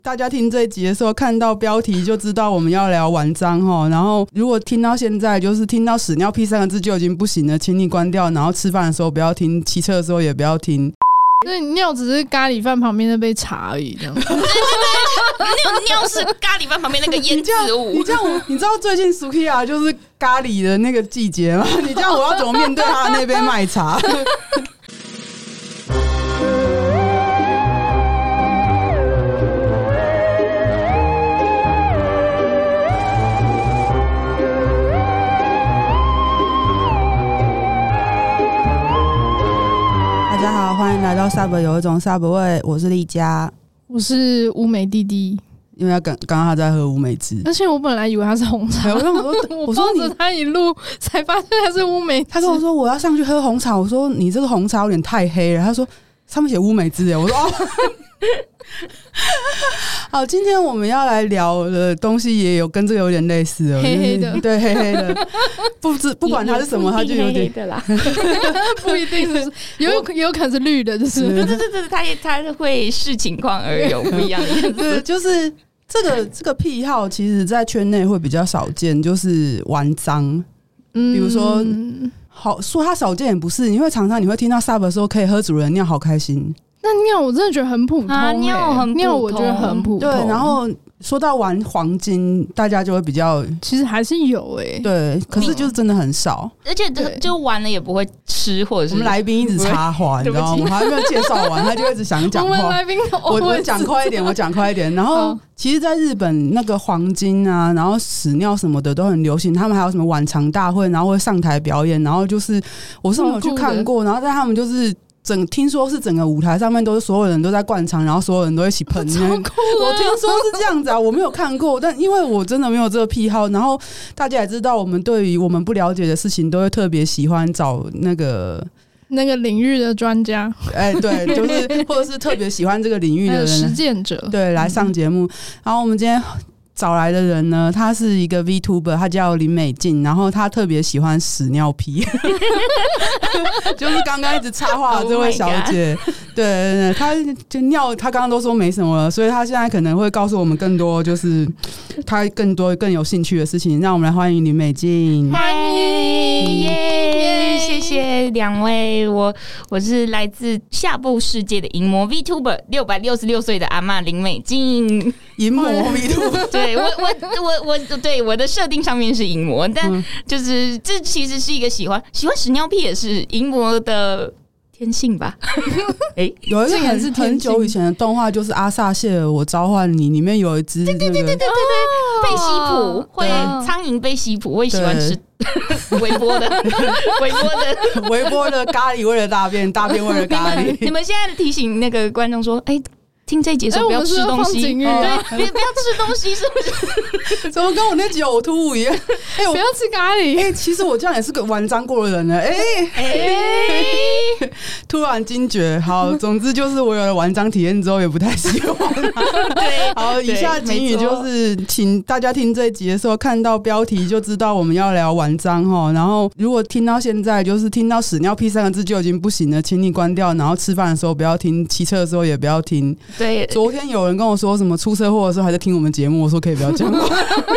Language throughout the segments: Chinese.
大家听这一集的时候看到标题就知道我们要聊玩章齁，然后如果听到现在就是听到屎尿屁3个字就已经不行了，请你关掉，然后吃饭的时候不要听，骑车的时候也不要听。 那尿只是咖喱饭旁边那杯茶而已，这样。对对对，尿是咖喱饭旁边那个腌制物。 你这样，你知道最近 Sukiya 就是咖喱的那个季节吗？你这样我要怎么面对他的那杯麦茶？大家好，欢迎来到 Sub 有一种 Sub 味，我是丽佳， 我是乌梅弟弟。 因为刚刚他在喝乌梅汁， 而且我本来以为他是红茶，我抱着他一路才发现他是乌梅汁。 他跟我说我要上去喝红茶，我说你这个红茶有点太黑了，他说上面写乌梅汁耶，我说哦。好，今天我们要来聊的东西也有跟这个有点类似的， 黑黑的， 对，黑黑的，不管它是什么，它就有点黑黑的啦， 不一定是，有可能是绿的，就是对，它会视情况而有不一样的颜色。 对，就是这个癖好，其实在圈内会比较少见，就是玩脏，比如说，好说它少见也不是，因为常常你会听到 Sub 的时候可以喝主人尿，好开心。 那尿我真的觉得很普通尿很普通， 尿我觉得很普通。 对，然后说到玩黄金，大家就会比较， 其实还是有对，可是就是真的很少， 而且就玩了也不会吃，或者是我们来宾一直插话，你知道吗？还没有介绍完，他就一直想讲话。 我们来宾我讲快一点，然后其实，在日本那个黄金啊，然后屎尿什么的都很流行，他们还有什么晚场大会，然后会上台表演，然后就是我是没有去看过，然后但他们就是。听说是整个舞台上面都是所有人都在灌肠，然后所有人都一起喷。 超酷的！ 我听说是这样子啊，我没有看过，但因为我真的没有这个癖好，然后大家也知道，我们对于我们不了解的事情，都会特别喜欢找那个领域的专家， 对，就是或者是特别喜欢这个领域的人， 实践者，对， 来上节目。然后我们今天找来的人呢，他是一个 VTuber， 他叫林美静，然后他特别喜欢屎尿屁，就是刚刚一直插话的这位小姐， 对，他就尿，他刚刚都说没什么了，所以他现在可能会告诉我们更多，就是他更有兴趣的事情。让我们来欢迎林美静， 欢迎耶！谢谢两位，我是来自下部世界的淫魔 VTuber 666岁的阿嬷林美静， 淫魔 VTuber。 对我对我的设定上面是淫魔，但就是这其实是一个喜欢屎尿屁也是淫魔的天性吧。 有一个很久以前的动画，就是阿萨谢尔我召唤你，里面有一只对，被吸谱，会苍蝇被吸谱，会喜欢吃微波的咖喱为了大便，大便为了咖喱。 你们现在提醒那个观众说，听这一节的时候不要吃东西，对，不要吃东西，是不是？ 怎么跟我那集呕吐物一样？ 不要吃咖喱。 其实我这样也是个玩脏过的人呢。突然惊觉，好，总之就是我有了玩脏体验之后，也不太喜欢。对，好，以下警语就是，请大家听这一集的时候看到标题就知道我们要聊玩脏齁。然后如果听到现在就是听到屎尿屁3个字就已经不行了，请你关掉。然后吃饭的时候不要听，骑车的时候也不要听。 对， 昨天有人跟我说什么出车祸的时候还在听我们节目，我说可以不要讲话。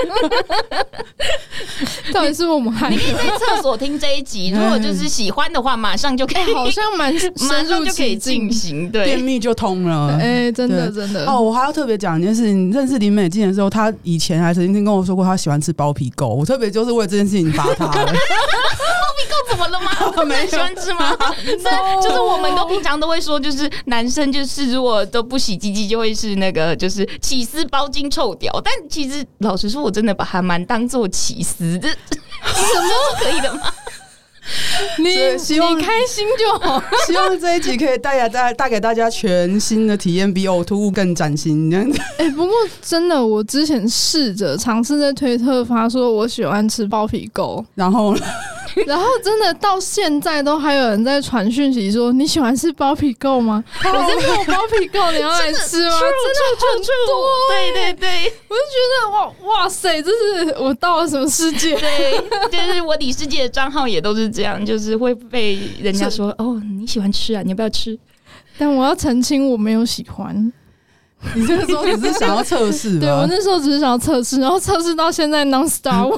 到底是我们害的？ 你可以在厕所听这一集，如果就是喜欢的话，马上就可以， 好像马上就可以进行，对， 便秘就通了。 真的。 哦，我还要特别讲一件事情，认识林美静的时候，她以前还曾经跟我说过她喜欢吃包皮垢，我特别就是为了这件事情罚她了。 包皮垢怎么了吗？没喜欢吃吗？就是我们都平常都会说，就是男生就是如果都不洗鸡鸡，就会是那个就是起司包茎臭屌。但其实老实说，我真的把它蛮当做起司，这什么是可以的吗？ 你开心就好。 希望这一集可以带给大家全新的体验，比呕吐物更崭新这样子。 不过真的，我之前尝试在推特发说我喜欢吃包皮垢， 然后真的到现在都还有人在传讯息说你喜欢吃包皮垢吗？我这边有包皮垢，你要来吃吗？真的很多， 对， 我就觉得哇塞，这是我到了什么世界？ 对，就是我李世界的账号也都是这样，就是会被人家说哦你喜欢吃啊，你要不要吃？ 但我要澄清，我没有喜欢。 你这个时候只是想要测试吧？ 对，我那时候只是想要测试，然后测试到现在 non-stop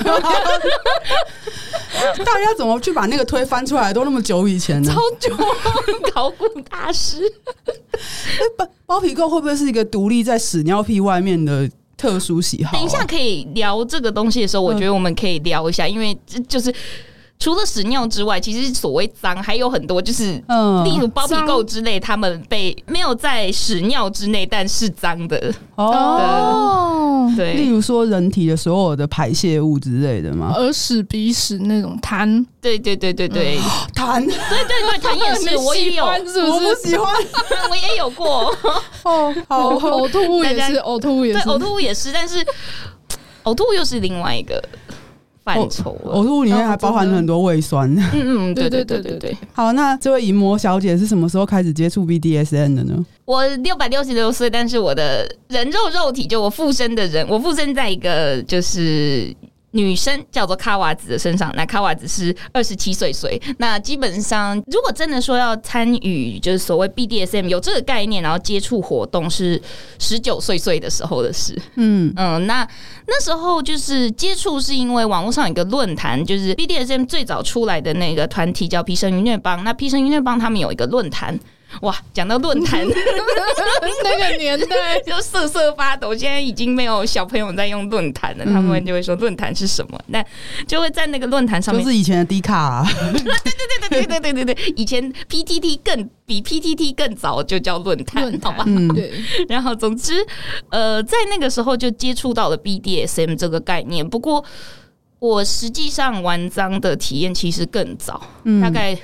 大家怎么去把那个推翻出来？都那么久以前呢？ 超久考古大师。 包皮垢会不会是一个独立在屎尿屁外面的特殊喜好？ 等一下可以聊这个东西的时候，我觉得我们可以聊一下，因为就是除了屎尿之外，其实所谓脏还有很多，就是例如包皮垢之类，他们被没有在屎尿之内，但是脏的对， 例如说人体的所有的排泄物之类的吗？ 耳屎、鼻屎那种痰， 对， 痰， 对，痰也是，我也有， 是不是？ 我不喜欢， 我也有过。 哦，好， 呕吐物也是，呕吐物也是， 对，呕吐物也是，但是呕吐物又是另外一个范畴， 呕吐物里面还包含了很多胃酸。 对。 好，那这位淫魔小姐是什么时候开始接触 BDSM 的呢？ 我666岁，但是我的人肉体就我附身的人，我附身在一个就是女生叫做卡瓦子的身上。那卡瓦子是27岁，那基本上如果真的说要参与就是所谓 BDSM 有这个概念，然后接触活动是19岁的时候的事。那时候就是接触是因为网络上有一个论坛，就是 BDSM 最早出来的那个团体叫皮神愉虐帮。那皮神愉虐帮他们有一个论坛。哇，讲到论坛那个年代就瑟瑟发抖。现在已经没有小朋友在用论坛了，他们就会说论坛是什么？那就会在那个论坛上面， 就是以前的 D 卡啊。 对，以前 PTT 比 PTT 更早就叫论坛，好吧？ 对。 然后总之，在那个时候就接触到了 BDSM 这个概念。不过我实际上玩脏的体验其实更早，大概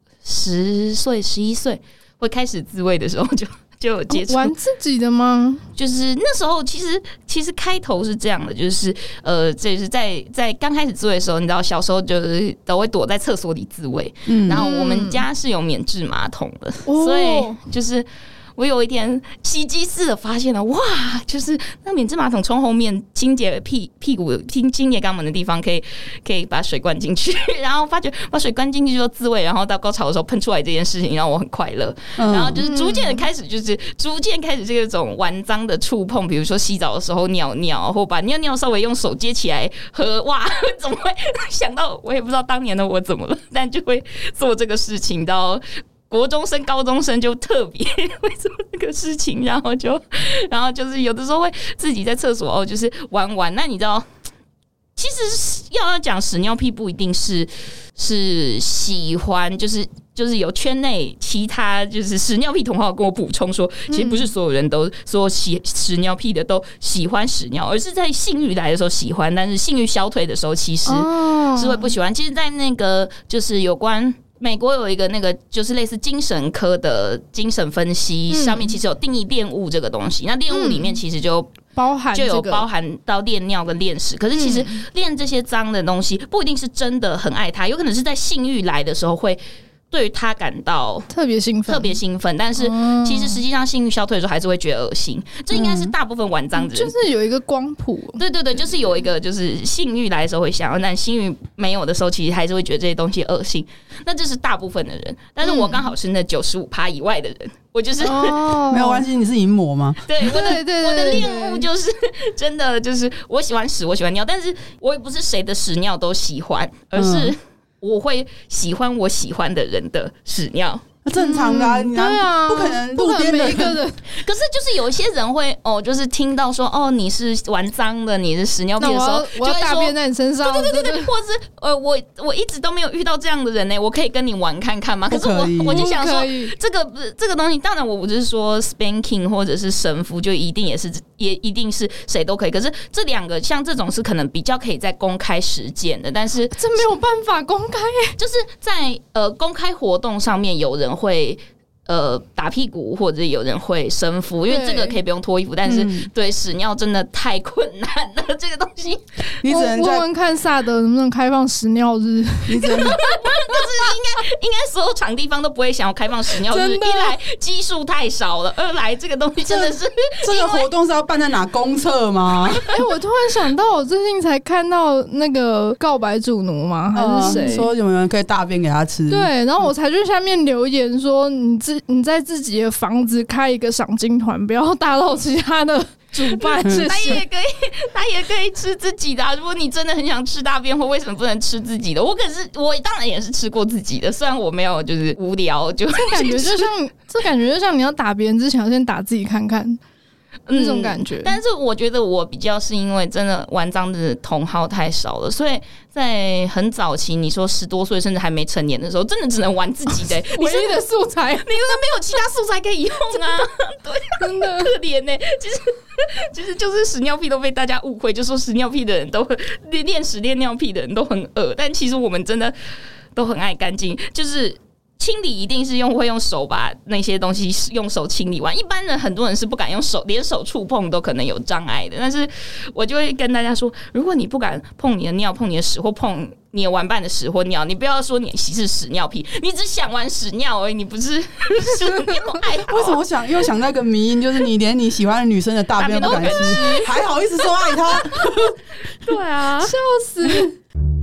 10岁、11岁。会开始自慰的时候就有接触。 玩自己的吗？ 就是那时候其实开头是这样的，就是这是在刚开始自慰的时候，你知道小时候就是都会躲在厕所里自慰，然后我们家是有免治马桶的，所以就是我有一天袭击似的发现了，哇！就是那免治马桶冲后面清洁屁股、清洁肛门的地方，可以把水灌进去，然后发觉把水灌进去就自慰，然后到高潮的时候喷出来这件事情让我很快乐。然后就是逐渐的开始，这种玩脏的触碰，比如说洗澡的时候尿尿，或把尿尿稍微用手接起来喝，哇！怎么会想到？我也不知道当年的我怎么了，但就会做这个事情到。国中生、高中生就特别会做这个事情，然后就是有的时候会自己在厕所就是玩。那你知道，其实要讲屎尿屁，不一定是喜欢，就是有圈内其他就是屎尿屁同好跟我补充说，其实不是所有人都说屎尿屁的都喜欢屎尿，而是在性欲来的时候喜欢，但是性欲消退的时候其实是会不喜欢。其实，在那个就是有关。美国有一个那个就是类似精神科的精神分析，上面其实有定义恋物这个东西。那恋物里面其实就有包含到恋尿跟恋屎。可是其实恋这些脏的东西，不一定是真的很爱它，有可能是在性欲来的时候会。对于他感到特别兴奋，但是其实实际上性欲消退的时候还是会觉得恶心，这应该是大部分玩脏的人， 就是有一个光谱， 对，就是有一个就是性欲来的时候会想要，但性欲没有的时候，其实还是会觉得这些东西恶心。那这是大部分的人，但是我刚好是那95%以外的人，我就是没有关系，你是淫魔吗？ 对，我的恋物就是真的就是我喜欢屎，我喜欢尿，但是我也不是谁的屎尿都喜欢，而是。我会喜欢我喜欢的人的屎尿， 正常的啊，对啊，不可能每一个人。 可是就是有一些人会就是听到说你是玩脏的，你是屎尿屁的时候， 我要大便在你身上， 对，或是我一直都没有遇到这样的人呢，我可以跟你玩看看吗？可是我就想说，这个东西，当然我不是说 spanking 或者是神父就一定也一定是谁都可以，可是这两个像这种是可能比较可以在公开实践的，但是这没有办法公开耶， 就是在公开活动上面有人会打屁股，或者有人会生腹，因为这个可以不用脱衣服，但是对屎尿真的太困难了，这个东西你只能问问看萨德能不能开放屎尿日， 你只能就是应该所有场地方都不会想要开放屎尿日，一来基数太少了，二来这个东西真的是这个活动是要办在哪公厕吗？ 我突然想到，我最近才看到那个告白主奴吗？还是谁说有没有人可以大便给他吃？ 对，然后我才去下面留言说，你你在自己的房子开一个赏金团，不要打扰其他的主办。 他也可以吃自己的如果你真的很想吃大便，或为什么不能吃自己的？我当然也是吃过自己的，虽然我没有就是无聊就这感觉就像你要打别人之前先打自己看看。那种感觉， 但是我觉得我比较是因为真的玩脏的同好太少了，所以在很早期，你说10多岁甚至还没成年的时候，真的只能玩自己的唯一的素材， 你真的没有其他素材可以用啊！对，真的可怜呢。其实就是屎尿屁都被大家误会，就说屎尿屁的人都练屎练尿屁的人都很恶，但其实我们真的都很爱干净，就是。清理一定是会用手把那些东西用手清理完，一般人很多人是不敢用手，连手触碰都可能有障碍的。但是我就会跟大家说，如果你不敢碰你的尿、碰你的屎或碰你的玩伴的屎或尿，你不要说你是屎尿屁，你只想玩屎尿而已，你不是屎尿爱好。 为什么又想那个迷因，就是你连你喜欢的女生的大便都不敢吃，还好意思说爱她？ 对啊， 笑死！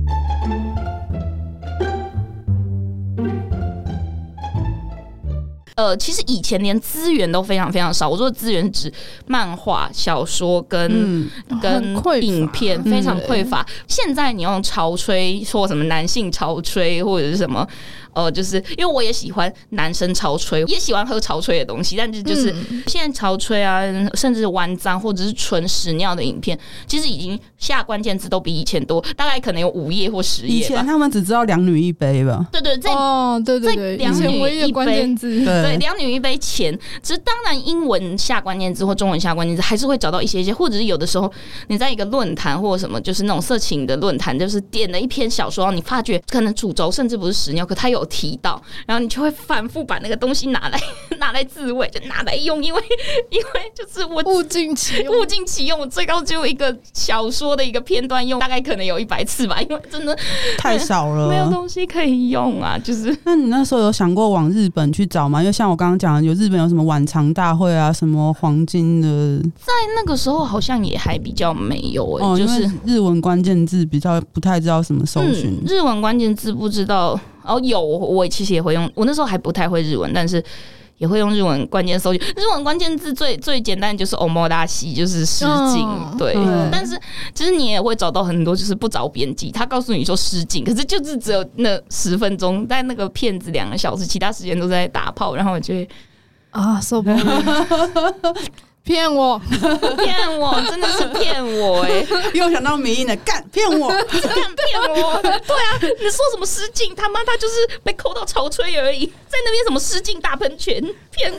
其实以前连资源都非常非常少。我说的资源指漫画、小说跟影片非常匮乏。现在你用潮吹，说什么男性潮吹或者是什么，就是因为我也喜欢男生潮吹，也喜欢喝潮吹的东西，但是就是现在潮吹啊，甚至玩脏或者是纯屎尿的影片，其实已经下关键字都比以前多，大概可能有5页或10页吧。 以前他们只知道2女1杯吧？ 对，对， 对， 两女唯一的关键字， 对，2女1杯前，只是当然英文下关键字或中文下关键字还是会找到一些，或者是有的时候你在一个论坛或者什么，就是那种色情的论坛，就是点了一篇小说，你发觉可能主轴甚至不是屎尿，可它有提到，然后你就会反复把那个东西拿来自慰，就拿来用，因为就是我物尽其用， 我最高只有一个小说的一个片段用，大概可能有100次吧，因为真的太少了， 没有东西可以用啊。就是那你那时候有想过往日本去找吗？因为像我刚刚讲的，有日本有什么晚长大会啊，什么黄金的，在那个时候好像也还比较没有就是日文关键字比较不太知道什么搜寻， 日文关键字不知道。有，我其实也会用，我那时候还不太会日文，但是也会用日文关键搜寻。日文关键字最简单的就是omodashi，就是失禁，对。但是其实你也会找到很多就是不着边际，他告诉你说失禁，可是就是只有那10分钟，但那个片子2个小时，其他时间都在打炮，然后我就会受不了。骗我， 真的是骗我又想到迷因的干骗我， 干骗我，对啊，你说什么失禁？他妈他就是被扣到潮吹而已，在那边什么失禁大喷泉，骗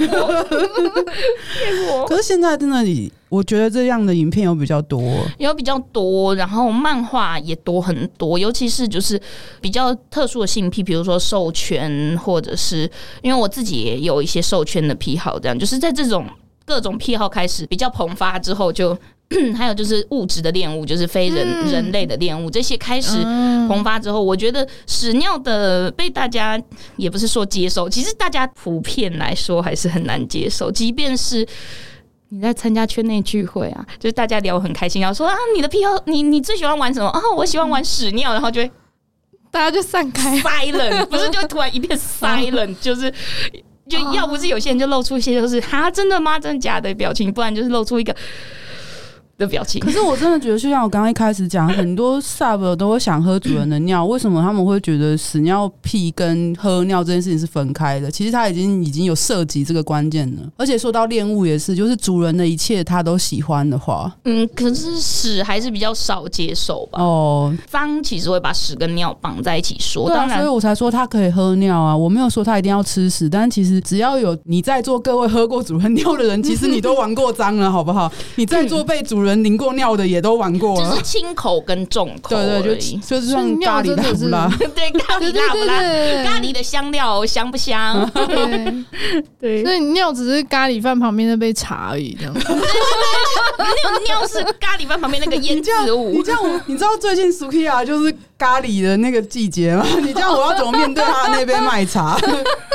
我。 可是现在真的，我觉得这样的影片有比较多， 然后漫画也多很多，尤其是就是比较特殊的性癖，比如说授权，或者是因为我自己也有一些授权的癖好，这样就是在这种各种癖好开始比较膨发之后，就还有就是物质的恋物，就是非人类的恋物，这些开始膨发之后，我觉得屎尿的被大家也不是说接受，其实大家普遍来说还是很难接受，即便是你在参加圈内聚会啊，就是大家聊很开心，然后说你的癖好，你最喜欢玩什么？我喜欢玩屎尿，然后就会大家就散开 silent， 不是就突然一片 silent， 就要不是有些人就露出一些就是真的吗？真的假的表情，不然就是露出一个的表情。 可是我真的觉得，就像我刚刚一开始讲，很多 sub 都会想喝主人的尿，为什么他们会觉得屎尿屁跟喝尿这件事情是分开的？其实他已经有涉及这个关键了。而且说到恋物也是，就是主人的一切他都喜欢的话， 可是屎还是比较少接受吧。脏其实会把屎跟尿绑在一起说， 对啊， 当然， 所以我才说他可以喝尿啊。我没有说他一定要吃屎，但其实只要有你在座各位喝过主人尿的人，其实你都玩过脏了，好不好？你在座被主人淋过尿的也都玩过了， 就是轻口跟重口而已， 就是像咖喱辣不辣？ 对，咖喱辣不辣？咖喱的香料香不香？对， 所以尿只是咖喱饭旁边那杯茶而已，这样。 尿是咖喱饭旁边那个腌制物。 你这样，你知道最近 Sukiya 就是咖喱的那个季节吗？你这样我要怎么面对他的那杯麦茶？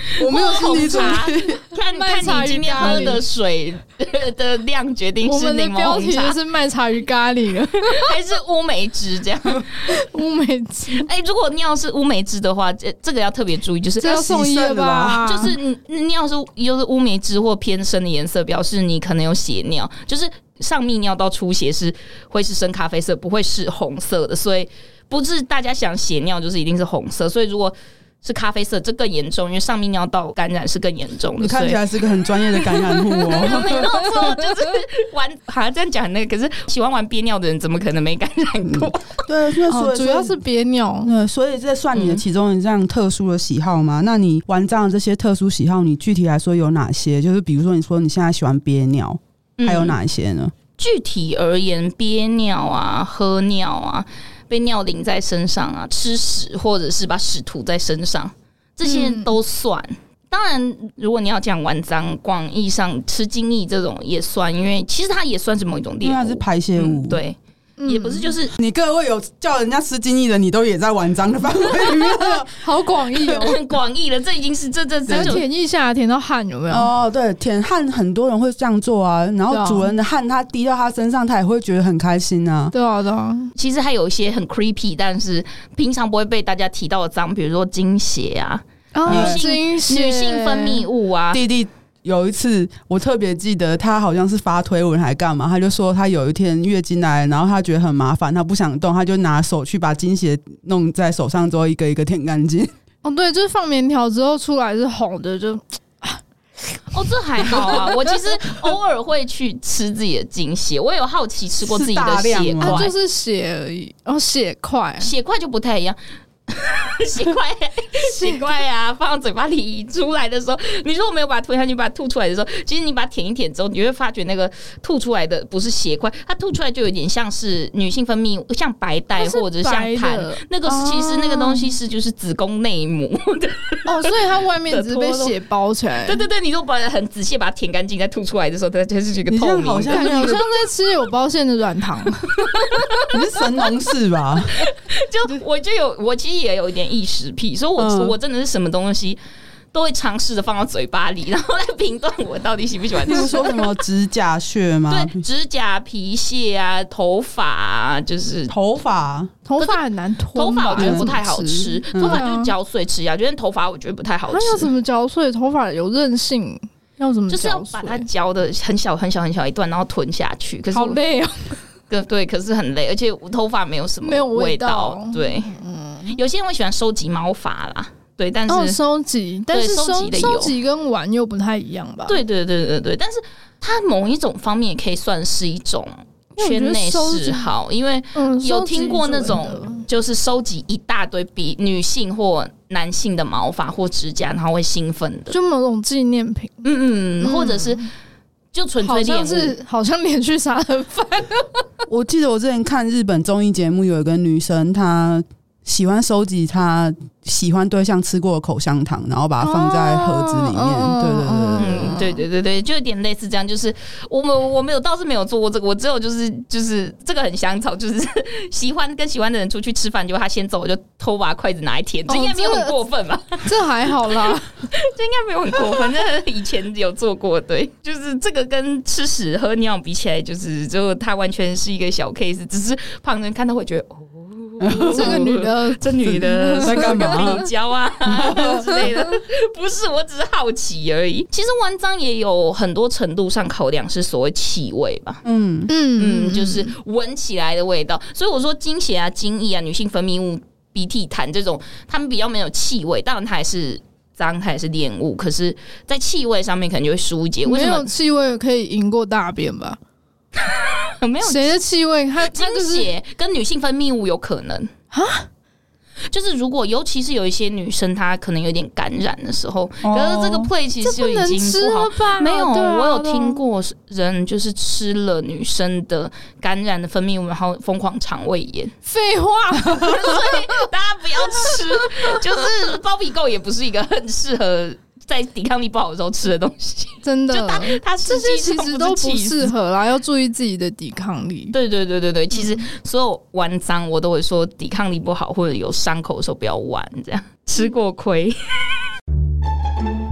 我没有心理准备。 看你今天喝的水的量决定是柠檬红茶。 我们的标题就是麦茶鱼咖喱了， 还是乌梅汁这样？ 乌梅汁。 如果尿是乌梅汁的话，这个要特别注意，就是这要送医了吧？ 就是尿是又是乌梅汁或偏深的颜色，表示你可能有血尿，就是上泌尿道出血会是深咖啡色，不会是红色的，所以不是大家想血尿就是一定是红色，所以如果是咖啡色，这更严重，因为上泌尿道感染是更严重的。 你看起来是个很专业的感染户哦。 没有错，就是好像这样讲可是喜欢玩憋尿的人怎么可能没感染过？ 对，所以主要是憋尿。 所以这算你的其中一项特殊的喜好吗？那你玩这样的这些特殊喜好，你具体来说有哪些？就是比如说，你说你现在喜欢憋尿，还有哪一些呢？ 具体而言，憋尿啊，喝尿啊。被尿淋在身上啊，吃屎或者是把屎涂在身上，这些都算。当然，如果你要讲玩脏，广义上吃精液这种也算，因为其实它也算是某一种猎物， 因为它是排泄物。 对。也不是，就是你各位有叫人家吃精液的，你都也在玩脏的范围里面了， 好广义哦， 很广义了。这已经是这舔腋下舔到汗有没有？ 哦，对，舔汗很多人会这样做啊。然后主人的汗他滴到他身上，他也会觉得很开心啊。 对啊，对啊。 其实还有一些很 creepy， 但是平常不会被大家提到的脏，比如说经血啊，女性分泌物啊， 弟弟。有一次我特别记得他好像是发推文还干嘛，他就说他有一天月经来，然后他觉得很麻烦，他不想动，他就拿手去把经血弄在手上之后一个一个舔干净。 哦，对，就是放棉条之后出来是红的，就这还好啊。我其实偶尔会去吃自己的经血，我有好奇吃过自己的血块， 就是血而已。血块就不太一样。血块啊，放到嘴巴里出来的时候，你说我没有把它吞下去，把它吐出来的时候，其实你把它舔一舔之后，你会发觉那个吐出来的不是血块，它吐出来就有点像是女性分泌物，像白带或者像痰，那个其实那个东西是就是子宫内膜的。 所以它外面只是被血包起来。 对对对，你如果把它很仔细把它舔干净，再吐出来的时候，它就是一个透明的。 好像在吃有包馅的软糖。 你是神农氏吧？ 我其实也有一点异食癖，所以我真的是什么东西都会尝试的放到嘴巴里，然后来评断我到底喜不喜欢吃。 你说什么指甲屑吗？ 对，指甲、皮屑啊，头发啊，就是头发很难吞， 头发我觉得不太好吃，头发就是嚼碎吃呀。觉得头发我觉得不太好吃。 它要怎么嚼碎？头发有韧性，要怎么嚼碎？ 就是要把它嚼的很小很小很小一段，然后吞下去。可是好累哦。 对，可是很累，而且头发没有什么味道。对，有些人会喜欢收集毛发啦，对，但是收集跟玩又不太一样吧？ 对，但是它某一种方面也可以算是一种圈内嗜好，因为有听过那种就是收集一大堆比女性或男性的毛发或指甲，然后会兴奋的， 就某种纪念品， 或者是。就纯粹恋物， 好像连续杀人犯。 我记得我之前看日本综艺节目，有一个女生，她喜欢收集她喜欢对象吃过的口香糖，然后把它放在盒子里面。 对，就有点类似这样。就是我没有倒是没有做过这个，我只有就是这个很香草，就是喜欢的人出去吃饭，就他先走，我就偷把筷子拿来舔，这应该没有很过分吧？ 这还好啦， 这应该没有很过分。这以前有做过，对，就是这个跟吃屎喝尿比起来，就它完全是一个小 case， 只是旁人看到会觉得这女的在干嘛？ 比较啊之类的，不是，我只是好奇而已。其实玩脏也有很多程度上考量是所谓气味吧，就是闻起来的味道。所以我说经血啊、精液啊、女性分泌物、鼻涕、痰这种，他们比较没有气味，当然它还是脏，它也是恋物，可是在气味上面可能就会疏解。为什么没有气味可以赢过大便吧？ 没有谁的气味？ 经血跟女性分泌物有可能啊，就是如果尤其是有一些女生她可能有点感染的时候，可是这个 play 其实就已经不好。没有，我有听过人就是吃了女生的感染的分泌物，然后疯狂肠胃炎。 废话， 所以大家不要吃，就是包皮垢也不是一个很适合在抵抗力不好的时候吃的东西， 真的， 就它这些其实都不适合啦，要注意自己的抵抗力。 对，其实所有玩脏我都会说，抵抗力不好或者有伤口的时候不要玩，这样吃过亏。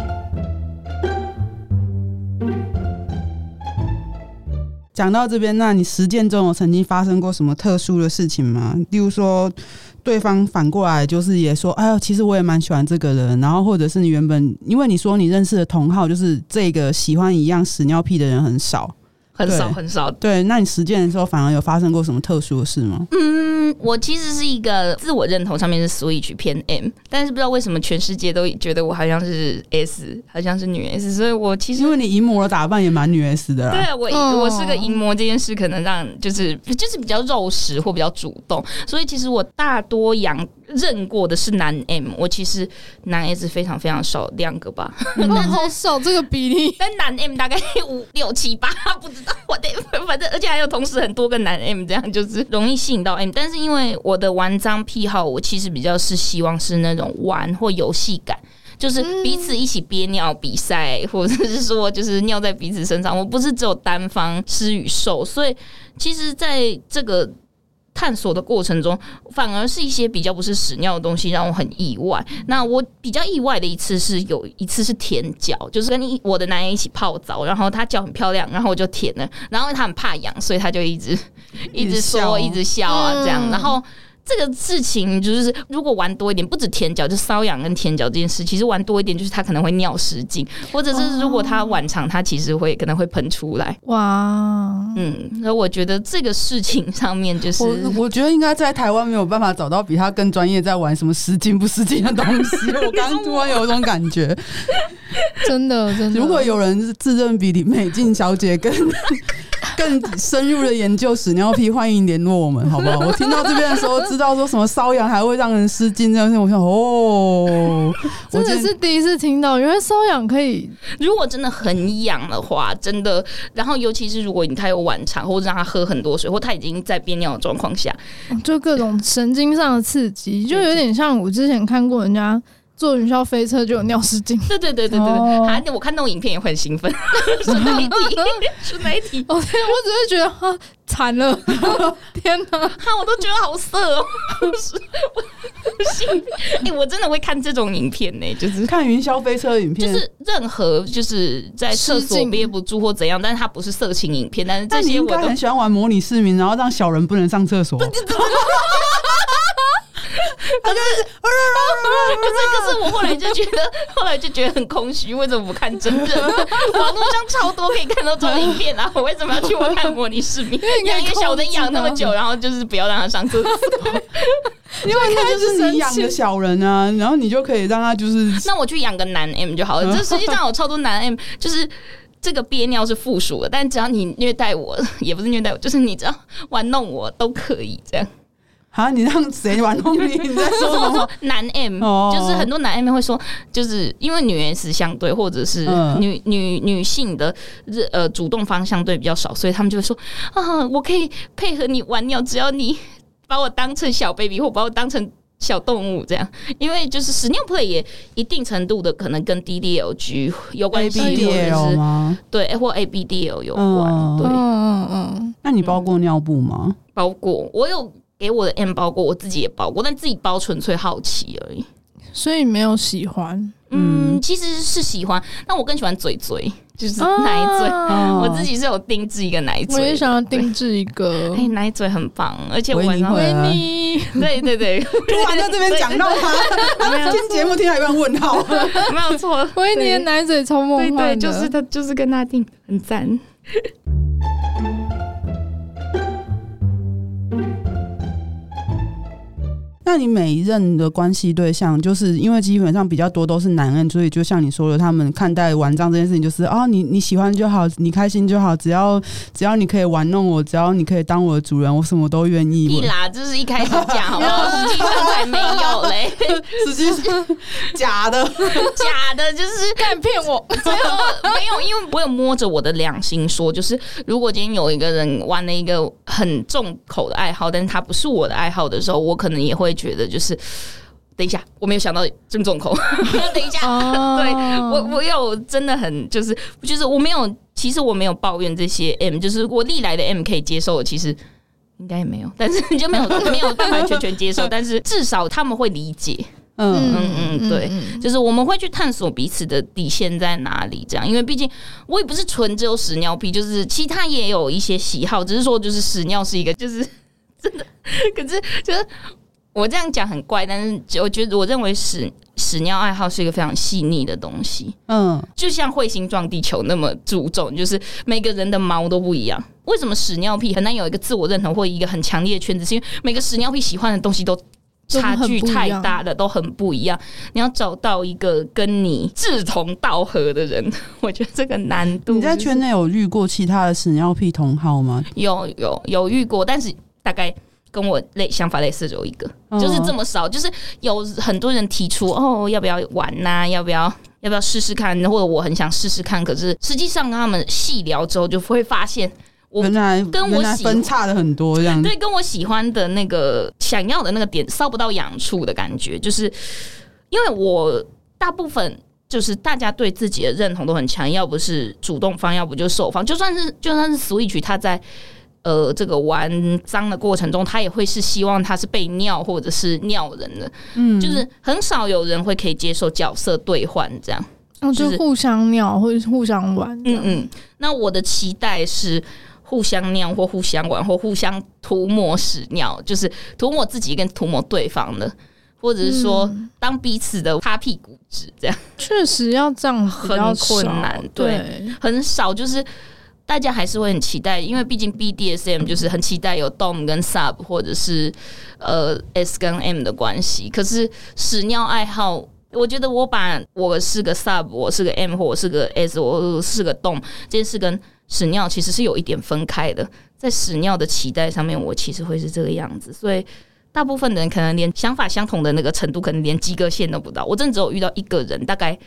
讲到这边，那你实践中有曾经发生过什么特殊的事情吗？例如说对方反过来就是也说哎呦其实我也蛮喜欢这个人，然后或者是你原本因为你说你认识的同好就是这个喜欢一样屎尿屁的人很少很少。 对，那你实践的时候反而有发生过什么特殊的事吗？ 我其实是一个自我认同上面是 Switch 偏 M， 但是不知道为什么全世界都觉得我好像是 S， 好像是女 S， 所以我其实因为你淫魔的打扮也蛮女 S 的啦。 对，我是个淫魔，这件事可能让就是比较肉食或比较主动，所以其实我大多认过的是男 M， 我其实男 S 非常非常少，2个吧， 好少这个比例。 但男 M 大概5、6、7、8，不知道我得反正而且还有同时很多个男 M， 这样就是容易吸引到 M。但是因为我的玩脏癖好，我其实比较是希望是那种玩或游戏感。就是彼此一起憋尿比赛，或者是说就是尿在彼此身上，我不是只有单方施与受，所以其实在这个探索的过程中，反而是一些比较不是屎尿的东西让我很意外。那我比较意外的一次是有一次是舔脚，就是跟我的男友一起泡澡，然后他脚很漂亮，然后我就舔了，然后他很怕痒，所以他就一直说一直笑啊这样，然后。这个事情就是如果玩多一点，不止舔脚，就瘙痒跟舔脚这件事，其实玩多一点就是他可能会尿失禁，或者是如果他晚长，他其实可能会喷出来。 哇， 所以我觉得这个事情上面就是我觉得应该在台湾没有办法找到比他更专业在玩什么失禁不失禁的东西。我刚刚突然有一种感觉， 真的。 如果有人自认比李美静小姐更深入的研究屎尿屁，欢迎联络我们，好不好？我听到这边的时候，知道说什么瘙痒还会让人失禁这样，我想真的是第一次听到，原来瘙痒可以。 如果真的很痒的话，真的，然后尤其是如果他有晚肠，或者让他喝很多水，或他已经在憋尿的状况下， 就各种神经上的刺激，就有点像我之前看过人家。坐云霄飞车就有尿失禁， 对，我看那种影片也会很兴奋。是哪一题？ 我只是觉得惨了，天哪！ 我都觉得好色哦。我真的会看这种影片呢，就是看云霄飞车的影片， 就是任何就是在厕所憋不住或怎样，但是它不是色情影片，但是这些我都很喜欢玩模拟市民，然后让小人不能上厕所。 可是我后来就觉得很空虚，为什么不看真人？网络上超多可以看到这种影片啊，我为什么要去看模拟市民？养一个小人养那么久，然后就是不要让他上厕所。 因为那就是你养的小人啊，然后你就可以让他就是那我去养个男 M 就好了。这实际上有超多男 M 就是这个憋尿是附属的，但只要你虐待我，也不是虐待我，就是你只要玩弄我都可以这样。 你让谁玩弄你？你在说什么？ 男 M、就是很多男 M 会说，就是因为女 S 相对或者是女性的主动方相对比较少，所以他们就会说我可以配合你玩尿，只要你把我当成小 baby 或把我当成小动物这样。因为就是屎尿 play 也一定程度的可能跟 DDLG 有关系， ABDL 吗？ 对，或 ABDL 有关。对， 那你包过尿布吗？ 包过，我有。给我的 M 包过，我自己也包过，但自己包纯粹好奇而已， 所以没有喜欢。 其实是喜欢，但我更喜欢嘴嘴，就是奶嘴。我自己是有定制一个奶嘴， 我也想要定制一个。 奶嘴很棒，而且我维尼， 对， 突然在这边讲到他，听节目听到一半问号， 没有错， 维尼的奶嘴超梦幻的， 对，就是他，就是跟他定，很赞。 那你每一任的关系对象，就是因为基本上比较多都是男人，所以就像你说的，他们看待玩脏这件事情就是你喜欢就好，你开心就好，只要你可以玩弄我，只要你可以当我的主人，我什么都愿意。 一啦，这是一开始讲好不好？实际上才没有嘞， 实际上假的， 就是敢骗我。 最后没有，因为我有摸着我的良心说，就是如果今天有一个人玩了一个很重口的爱好，但是他不是我的爱好的时候，我可能也会觉得就是等一下，我没有想到这么重口。等一下，对，我有真的很就是我没有，其实我没有抱怨这些 M， 就是我历来的 M 可以接受的，其实应该也没有，但是就没有办法全接受，但是至少他们会理解。 对，就是我们会去探索彼此的底线在哪里，这样，因为毕竟我也不是纯只有屎尿屁，就是其他也有一些喜好，只是说就是屎尿是一个，就是真的，可是就是我这样讲很怪，但是我觉得我认为屎尿爱好是一个非常细腻的东西，就像彗星撞地球那么注重，就是每个人的毛都不一样。为什么屎尿屁很难有一个自我认同或一个很强烈的圈子？是因为每个屎尿屁喜欢的东西都差距太大了，都很不一样。你要找到一个跟你志同道合的人，我觉得这个难度。 你在圈内有遇过其他的屎尿屁同好吗？ 有遇过，但是大概跟我想法类似只有一个，就是这么少。就是有很多人提出要不要玩啊，要不要试试看，或者我很想试试看，可是实际上跟他们细聊之后，就会发现。 原来分叉的很多，这样对，跟我喜欢的那个想要的那个点烧不到痒处的感觉，就是因为我大部分就是大家对自己的认同都很强，要不是主动方，要不就是受方。就算是 Switch 他在这个玩脏的过程中，他也会是希望他是被尿或者是尿人的，就是很少有人会可以接受角色兑换这样， 就互相尿或者互相玩。 那我的期待是。互相尿或互相玩或互相涂抹屎尿，就是涂抹自己跟涂抹对方的，或者是说当彼此的擦屁股纸这样。 确实要这样很困难，对，很少，就是大家还是会很期待，因为毕竟 BDSM 就是很期待有 Dom 跟 Sub 或者是S 跟 M 的关系。可是屎尿爱好，我觉得我把我是个 Sub， 我是个 M， 或我是个 S， 我是个 Dom， 这件事跟屎尿其实是有一点分开的。在屎尿的期待上面，我其实会是这个样子，所以大部分人可能连想法相同的那个程度，可能连及格线都不到。我真的只有遇到一个人，大概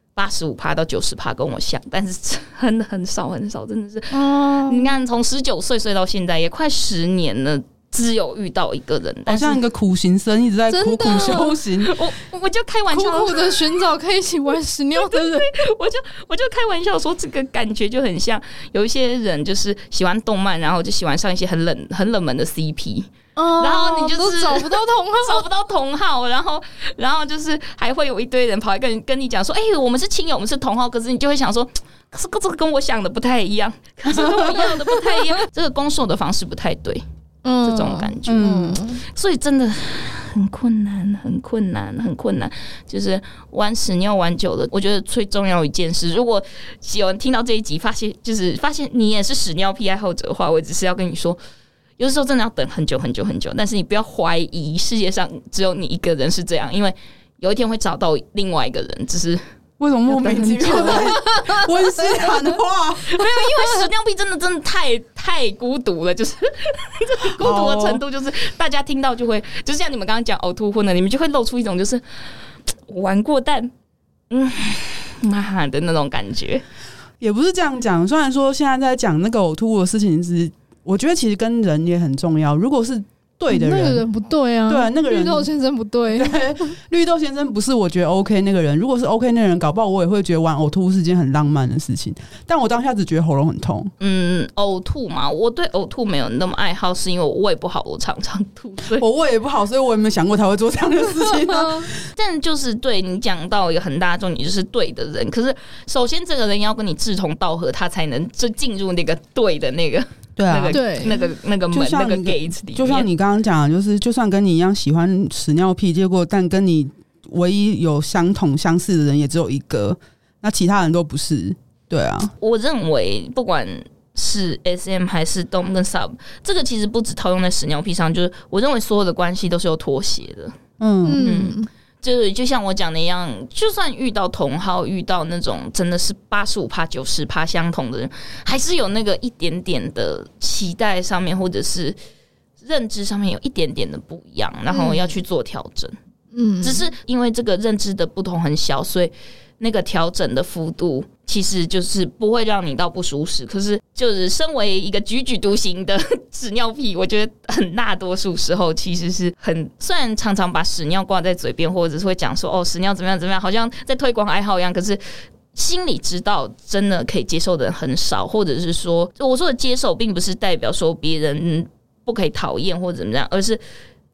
85%到90%跟我像，但是很少很少，真的是。你看，从19岁睡到现在，也快10年了。只有遇到一个人， 好像一个苦行僧一直在苦苦修行。 我就开玩笑， 苦苦的寻找可以一起玩屎尿的人。 我就开玩笑说，这个感觉就很像有一些人就是喜欢动漫，然后就喜欢上一些很冷门的 CP。然后你就是找不到同好，然后就是还会有一堆人跑来跟你讲说，我们是亲友，我们是同好，可是你就会想说，可是这个跟我想的不太一样，可是跟我要的不太一样，这个攻受的方式不太对。这种感觉，所以真的很困难。就是玩屎尿玩久了，我觉得最重要一件事，如果有人听到这一集，发现你也是屎尿屁爱好者的话，我只是要跟你说，有的时候真的要等很久，但是你不要怀疑世界上只有你一个人是这样，因为有一天会找到另外一个人，只是。 为什么莫名其妙的温馨喊话？没有， 因为屎尿屁真的太孤独了，就是孤独的程度，就是大家听到就会，就像你们刚刚讲呕吐婚的，你们就会露出一种就是我玩过但妈的那种感觉。 也不是这样讲，虽然说现在在讲那个呕吐的事情是，我觉得其实跟人也很重要。如果是对的人， 那个人不对啊， 对，那个人绿豆先生不对， 对，绿豆先生不是我觉得 OK 那个人，如果是 OK 那个人，搞不好我也会觉得玩呕吐是件很浪漫的事情，但我当下只觉得喉咙很痛。 呕吐嘛，我对呕吐没有那么爱好，是因为我胃不好，我常常吐，所以我胃也不好，所以我也没有想过他会做这样的事情啊。 但就是对你讲到一个很大的重点，就是对的人，可是首先这个人要跟你志同道合，他才能就进入那个对的那个。 对啊， 那个门，那个 gate 里面， 就像你刚刚讲的，就是就算跟你一样喜欢屎尿屁，结果但跟你唯一有相同相似的人也只有一个，那其他人都不是。对啊， 我认为不管是 SM 还是 Dom 跟 Sub， 这个其实不只套用在屎尿屁上，就是我认为所有的关系都是有妥协的。就像我讲的一样，就算遇到同好，遇到那种真的是85%、90%相同的人，还是有那个一点点的期待上面，或者是认知上面有一点点的不一样，然后要去做调整。只是因为这个认知的不同很小，所以那个调整的幅度其实就是不会让你到不舒适。可是就是身为一个踽踽独行的屎尿屁，我觉得很大多数时候其实是很，虽然常常把屎尿挂在嘴边，或者是会讲说屎尿怎么样怎么样，好像在推广爱好一样，可是心里知道真的可以接受的人很少，或者是说我说的接受并不是代表说别人不可以讨厌或者怎么样，而是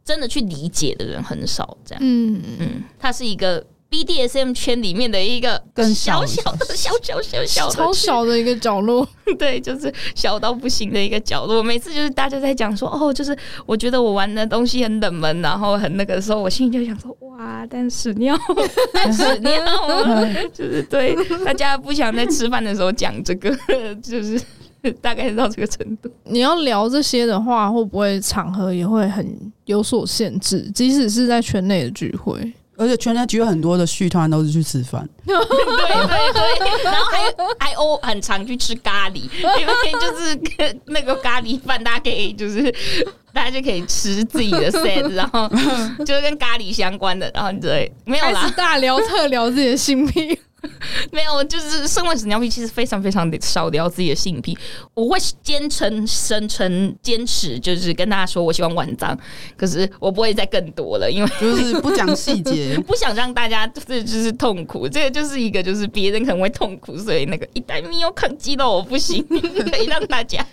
真的去理解的人很少，这样。它是一个 BDSM 圈里面的一个小小的、 超小的一个角落， 对，就是小到不行的一个角落。每次就是大家在讲说，哦，就是我觉得我玩的东西很冷门，然后很那个的时候，我心里就想说，哇，但屎尿，就是对大家不想在吃饭的时候讲这个，就是大概是到这个程度。 你要聊这些的话，会不会场合也会很有所限制？即使是在圈内的聚会。 而且圈内聚会很多的续团都是去吃饭， 对，然后还很常去吃咖喱，因为就是那个咖喱饭，大家就可以吃自己的 set， 然后就是跟咖喱相关的，然后对，没有啦， 开始大聊特聊自己的性癖。 没有，就是身为屎尿屁，其实非常非常的少聊自己的性癖。我会声称坚持，就是跟大家说我喜欢玩脏，可是我不会再更多了，因为就是不讲细节， 不想让大家就是痛苦。这个就是一个就是别人可能会痛苦，所以那个一旦没有抗击到我不行，可以让大家。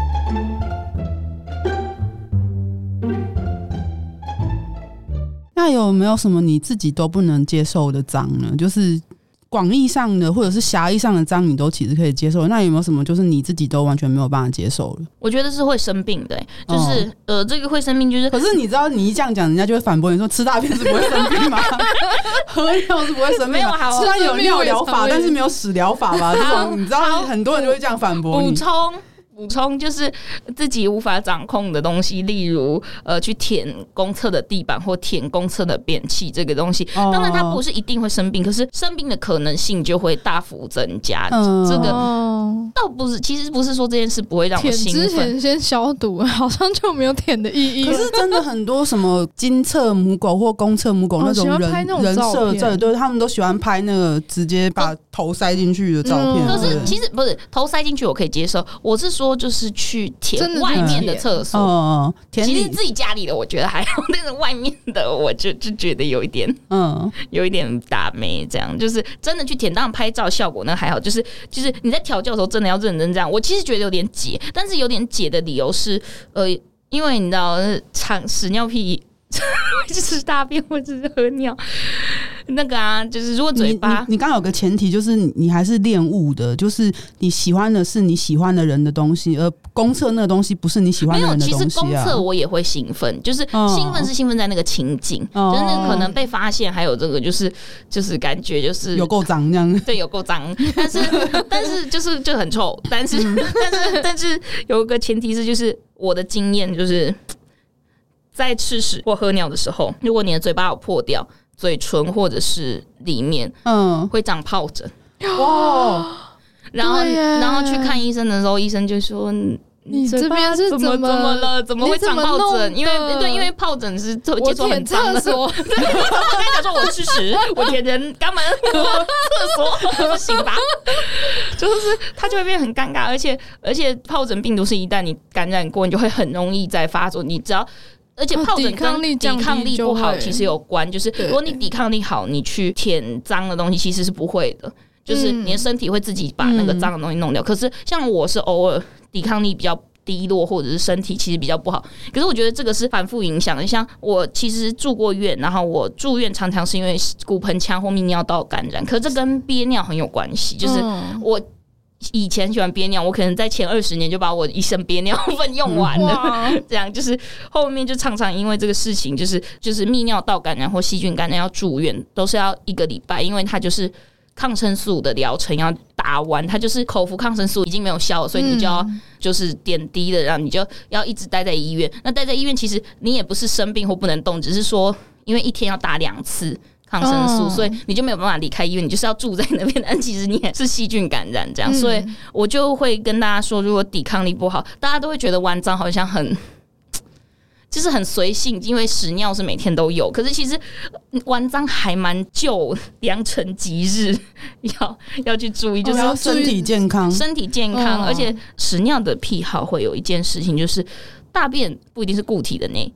那有没有什么你自己都不能接受的脏呢？就是广义上的或者是狭义上的脏，你都其实可以接受。那有没有什么就是你自己都完全没有办法接受了？ 我觉得是会生病的，就是这个会生病，就是可是你知道，你一这样讲，人家就会反驳你说，吃大便是不会生病吗？喝尿是不会生病吗？虽然有尿疗法，但是没有屎疗法吧？这种你知道，很多人就会这样反驳你。 补充就是自己无法掌控的东西，例如去舔公厕的地板或舔公厕的便器这个东西，当然它不是一定会生病，可是生病的可能性就会大幅增加。这个倒不是，其实不是说这件事不会让我兴奋。 舔之前先消毒，好像就没有舔的意义。 可是真的很多什么金厕母狗或公厕母狗那种人设，对，他们都喜欢拍那个直接把头塞进去的照片。 可是其实不是头塞进去我可以接受，我是说就是去舔外面的厕所。其实自己家里的我觉得还好，但是外面的我就觉得有一点打妹这样，就是真的去舔，当然拍照效果那还好，就是你在调教的时候真的要认真这样。我其实觉得有点解，但是有点解的理由是因为你知道屎尿屁就是大便或者是喝尿那个啊，就是如果嘴巴你刚刚有个前提，就是你还是恋物的，就是你喜欢的是你喜欢的人的东西，而公厕那个东西不是你喜欢的人的东西啊。 没有，其实公厕我也会兴奋，就是兴奋是兴奋在那个情景，就是那可能被发现，还有这个就是感觉就是有够脏这样， 对，有够脏，但是就很臭，但是有一个前提是，就是我的经验就是在吃屎或喝尿的时候，如果你的嘴巴有破掉，嘴唇或者是里面会长疱疹。哇！然后去看医生的时候，医生就说你这边是怎么了？怎么会长疱疹？因为疱疹是接触很脏的。我跟你讲说，我吃屎，我舔人肛门、厕所，不行吧？就是它就会变得很尴尬，而且疱疹病毒是一旦你感染过，你就会很容易再发作。你只要而且疱疹跟抵抗力不好其实有关，就是如果你抵抗力好，你去舔脏的东西其实是不会的，就是你的身体会自己把那个脏的东西弄掉。可是像我是偶尔抵抗力比较低落，或者是身体其实比较不好，可是我觉得这个是反复影响的。像我其实住过院，然后我住院常常是因为骨盆腔或泌尿道感染，可是这跟憋尿很有关系，就是我以前喜欢憋尿，我可能在前20年就把我一身憋尿分用完了，这样就是后面就常常因为这个事情，就是泌尿道感染或细菌感染要住院，都是要1个礼拜，因为它就是抗生素的疗程要打完，它就是口服抗生素已经没有效了，所以你就要就是点滴的，然后你就要一直待在医院。那待在医院，其实你也不是生病或不能动，只是说因为一天要打2次。抗生素，所以你就没有办法离开医院，你就是要住在那边。但其实你也是细菌感染这样，所以我就会跟大家说，如果抵抗力不好，大家都会觉得玩脏好像就是很随性，因为屎尿是每天都有。可是其实玩脏还蛮就良辰吉日，要去注意，就是身体健康， 而且屎尿的癖好会有一件事情，就是大便不一定是固体的呢。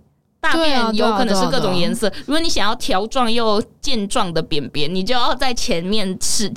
大便有可能是各种颜色。如果你想要条状又健壮的便便，你就要在前面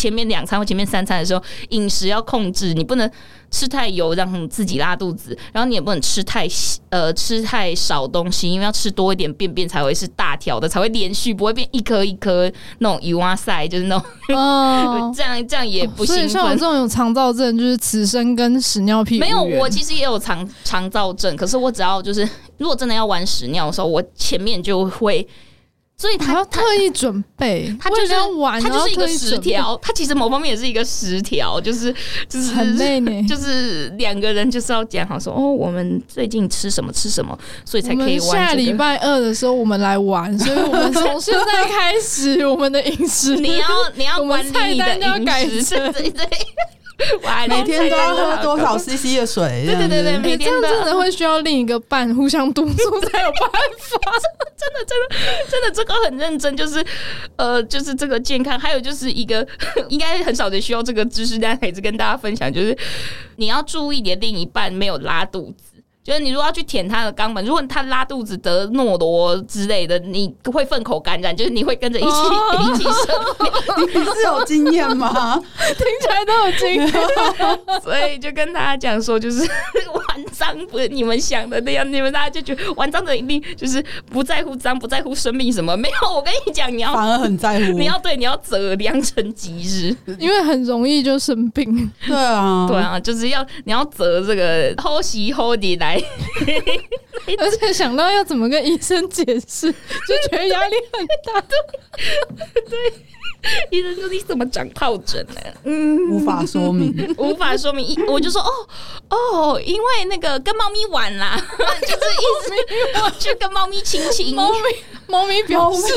2餐或前面3餐的时候，饮食要控制，你不能吃太油让自己拉肚子，然后你也不能吃太少东西，因为要吃多一点，便便才会是大条的，才会连续，不会变一颗一颗那种油啊塞，就是那种这样也不兴奋。所以像我这种有肠燥症，就是此生跟屎尿屁没有。我其实也有肠燥症，可是我只要就是如果真的要玩屎尿的时候，我前面就会。所以他要特意准备， 他就是一个10条，他其实某方面也是一个10条，就是很累呢。 就是2个人就是要讲好说我们最近吃什么，所以才可以玩。 下礼拜2的时候我们来玩，所以我们从现在开始，我们的饮食你要管理你的饮食，对。 每天都要喝多少 CC 的水？ 对，每天这样真的会需要另一个伴互相督促才有办法。 真的，这个很认真，就是这个健康，还有就是一个应该很少人需要这个知识，但还是跟大家分享，就是你要注意你的另一半没有拉肚子。就是你如果要去舔他的肛门，如果他拉肚子得诺罗之类的，你会粪口感染，就是你会跟着一起生病。你是有经验吗？ 听起来都有经验。 所以就跟大家讲说，就是玩脏不是你们想的那样，你们大家就觉得玩脏的一定就是不在乎脏，不在乎生命什么。没有，我跟你讲，你要反而很在乎。 你要择良辰吉日， 因为很容易就生病。 对啊， 就是你要择这个好时好日来。 而且想到要怎么跟医生解释，就觉得压力很大。 对，医生说你怎么长疱疹呢？ 无法说明。 我就说因为那个跟猫咪玩啦，就是一直去跟猫咪亲亲。 猫咪表示，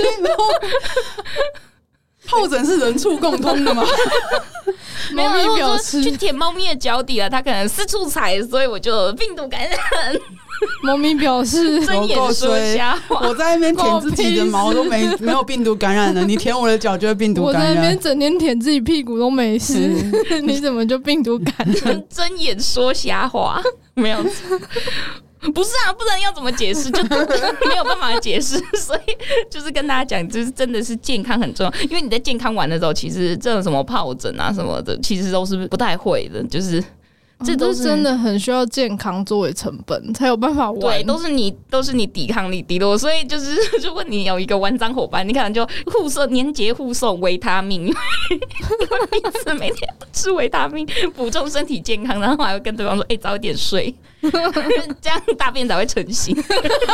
疱疹是人畜共通的吗？ 没有，如果说去舔猫咪的脚底了，它可能四处踩，所以我就病毒感染。 猫咪表示睁眼说瞎话， 我在那边舔自己的毛都没有病毒感染了，你舔我的脚就会病毒感染。 我在那边整天舔自己屁股都没事，你怎么就病毒感染？ 睁眼说瞎话，没有。不是啊，不然要怎么解释？就没有办法解释，所以就是跟大家讲，就是真的是健康很重要。因为你在健康玩的时候，其实这种什么疱疹啊什么的，其实都是不太会的，就是这都是真的很需要健康作为成本才有办法玩。 对，都是你抵抗力低落，所以就是如果你有一个玩脏伙伴，你可能就年节互送维他命，因为彼此每天吃维他命补充身体健康，然后还会跟对方说早一点睡，这样大便才会成型。不是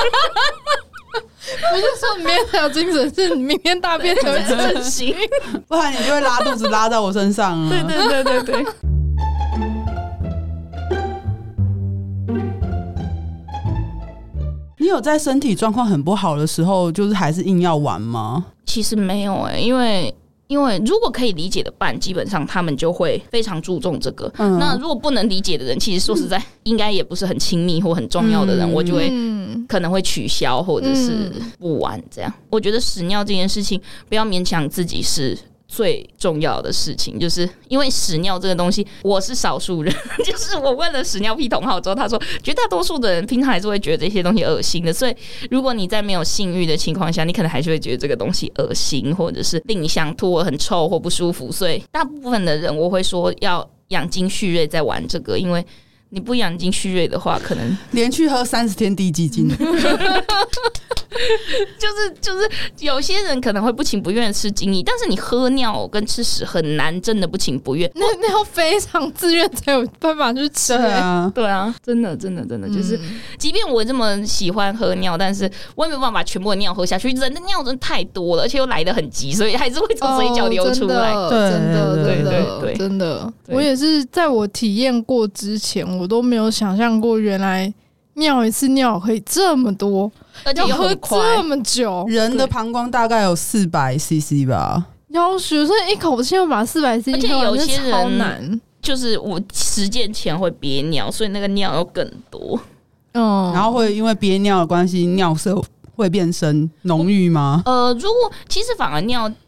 说你明天才有精神，是你明天大便才会成型， 不然你就会拉肚子拉在我身上啊。 对。 你有在身体状况很不好的时候，就是还是硬要玩吗？ 其实没有因为如果可以理解的伴，基本上他们就会非常注重这个。那如果不能理解的人，其实说实在，应该也不是很亲密或很重要的人，我就会可能会取消或者是不玩这样。我觉得屎尿这件事情，不要勉强自己是最重要的事情，就是因为屎尿这个东西，我是少数人，就是我问了屎尿屁同好之后，他说绝大多数的人平常还是会觉得这些东西恶心的，所以如果你在没有性欲的情况下，你可能还是会觉得这个东西恶心，或者是令你想吐或很臭或不舒服，所以大部分的人我会说要养精蓄锐再玩这个，因为你不养精蓄锐的话，可能连续喝30天低基金。 就是有些人可能会不情不愿的吃精液，但是你喝尿跟吃屎很难真的不情不愿， 那要非常自愿才有办法去吃。 对啊，真的就是即便我这么喜欢喝尿，但是我也没有办法全部的尿喝下去，人的尿真的太多了，而且又来得很急，所以还是会从嘴角流出来。 真的，我也是在我体验过之前，我都没有想象过原来尿一次尿可以这么多， 而且又很快， 这么久。 人的膀胱大概有400 CC 吧， 要学生一口气要把400 CC， 而且有些人超难。 就是我实践前会憋尿，所以那个尿又更多。 然后会因为憋尿的关系，尿色会变深浓郁吗？ 如果其实反而尿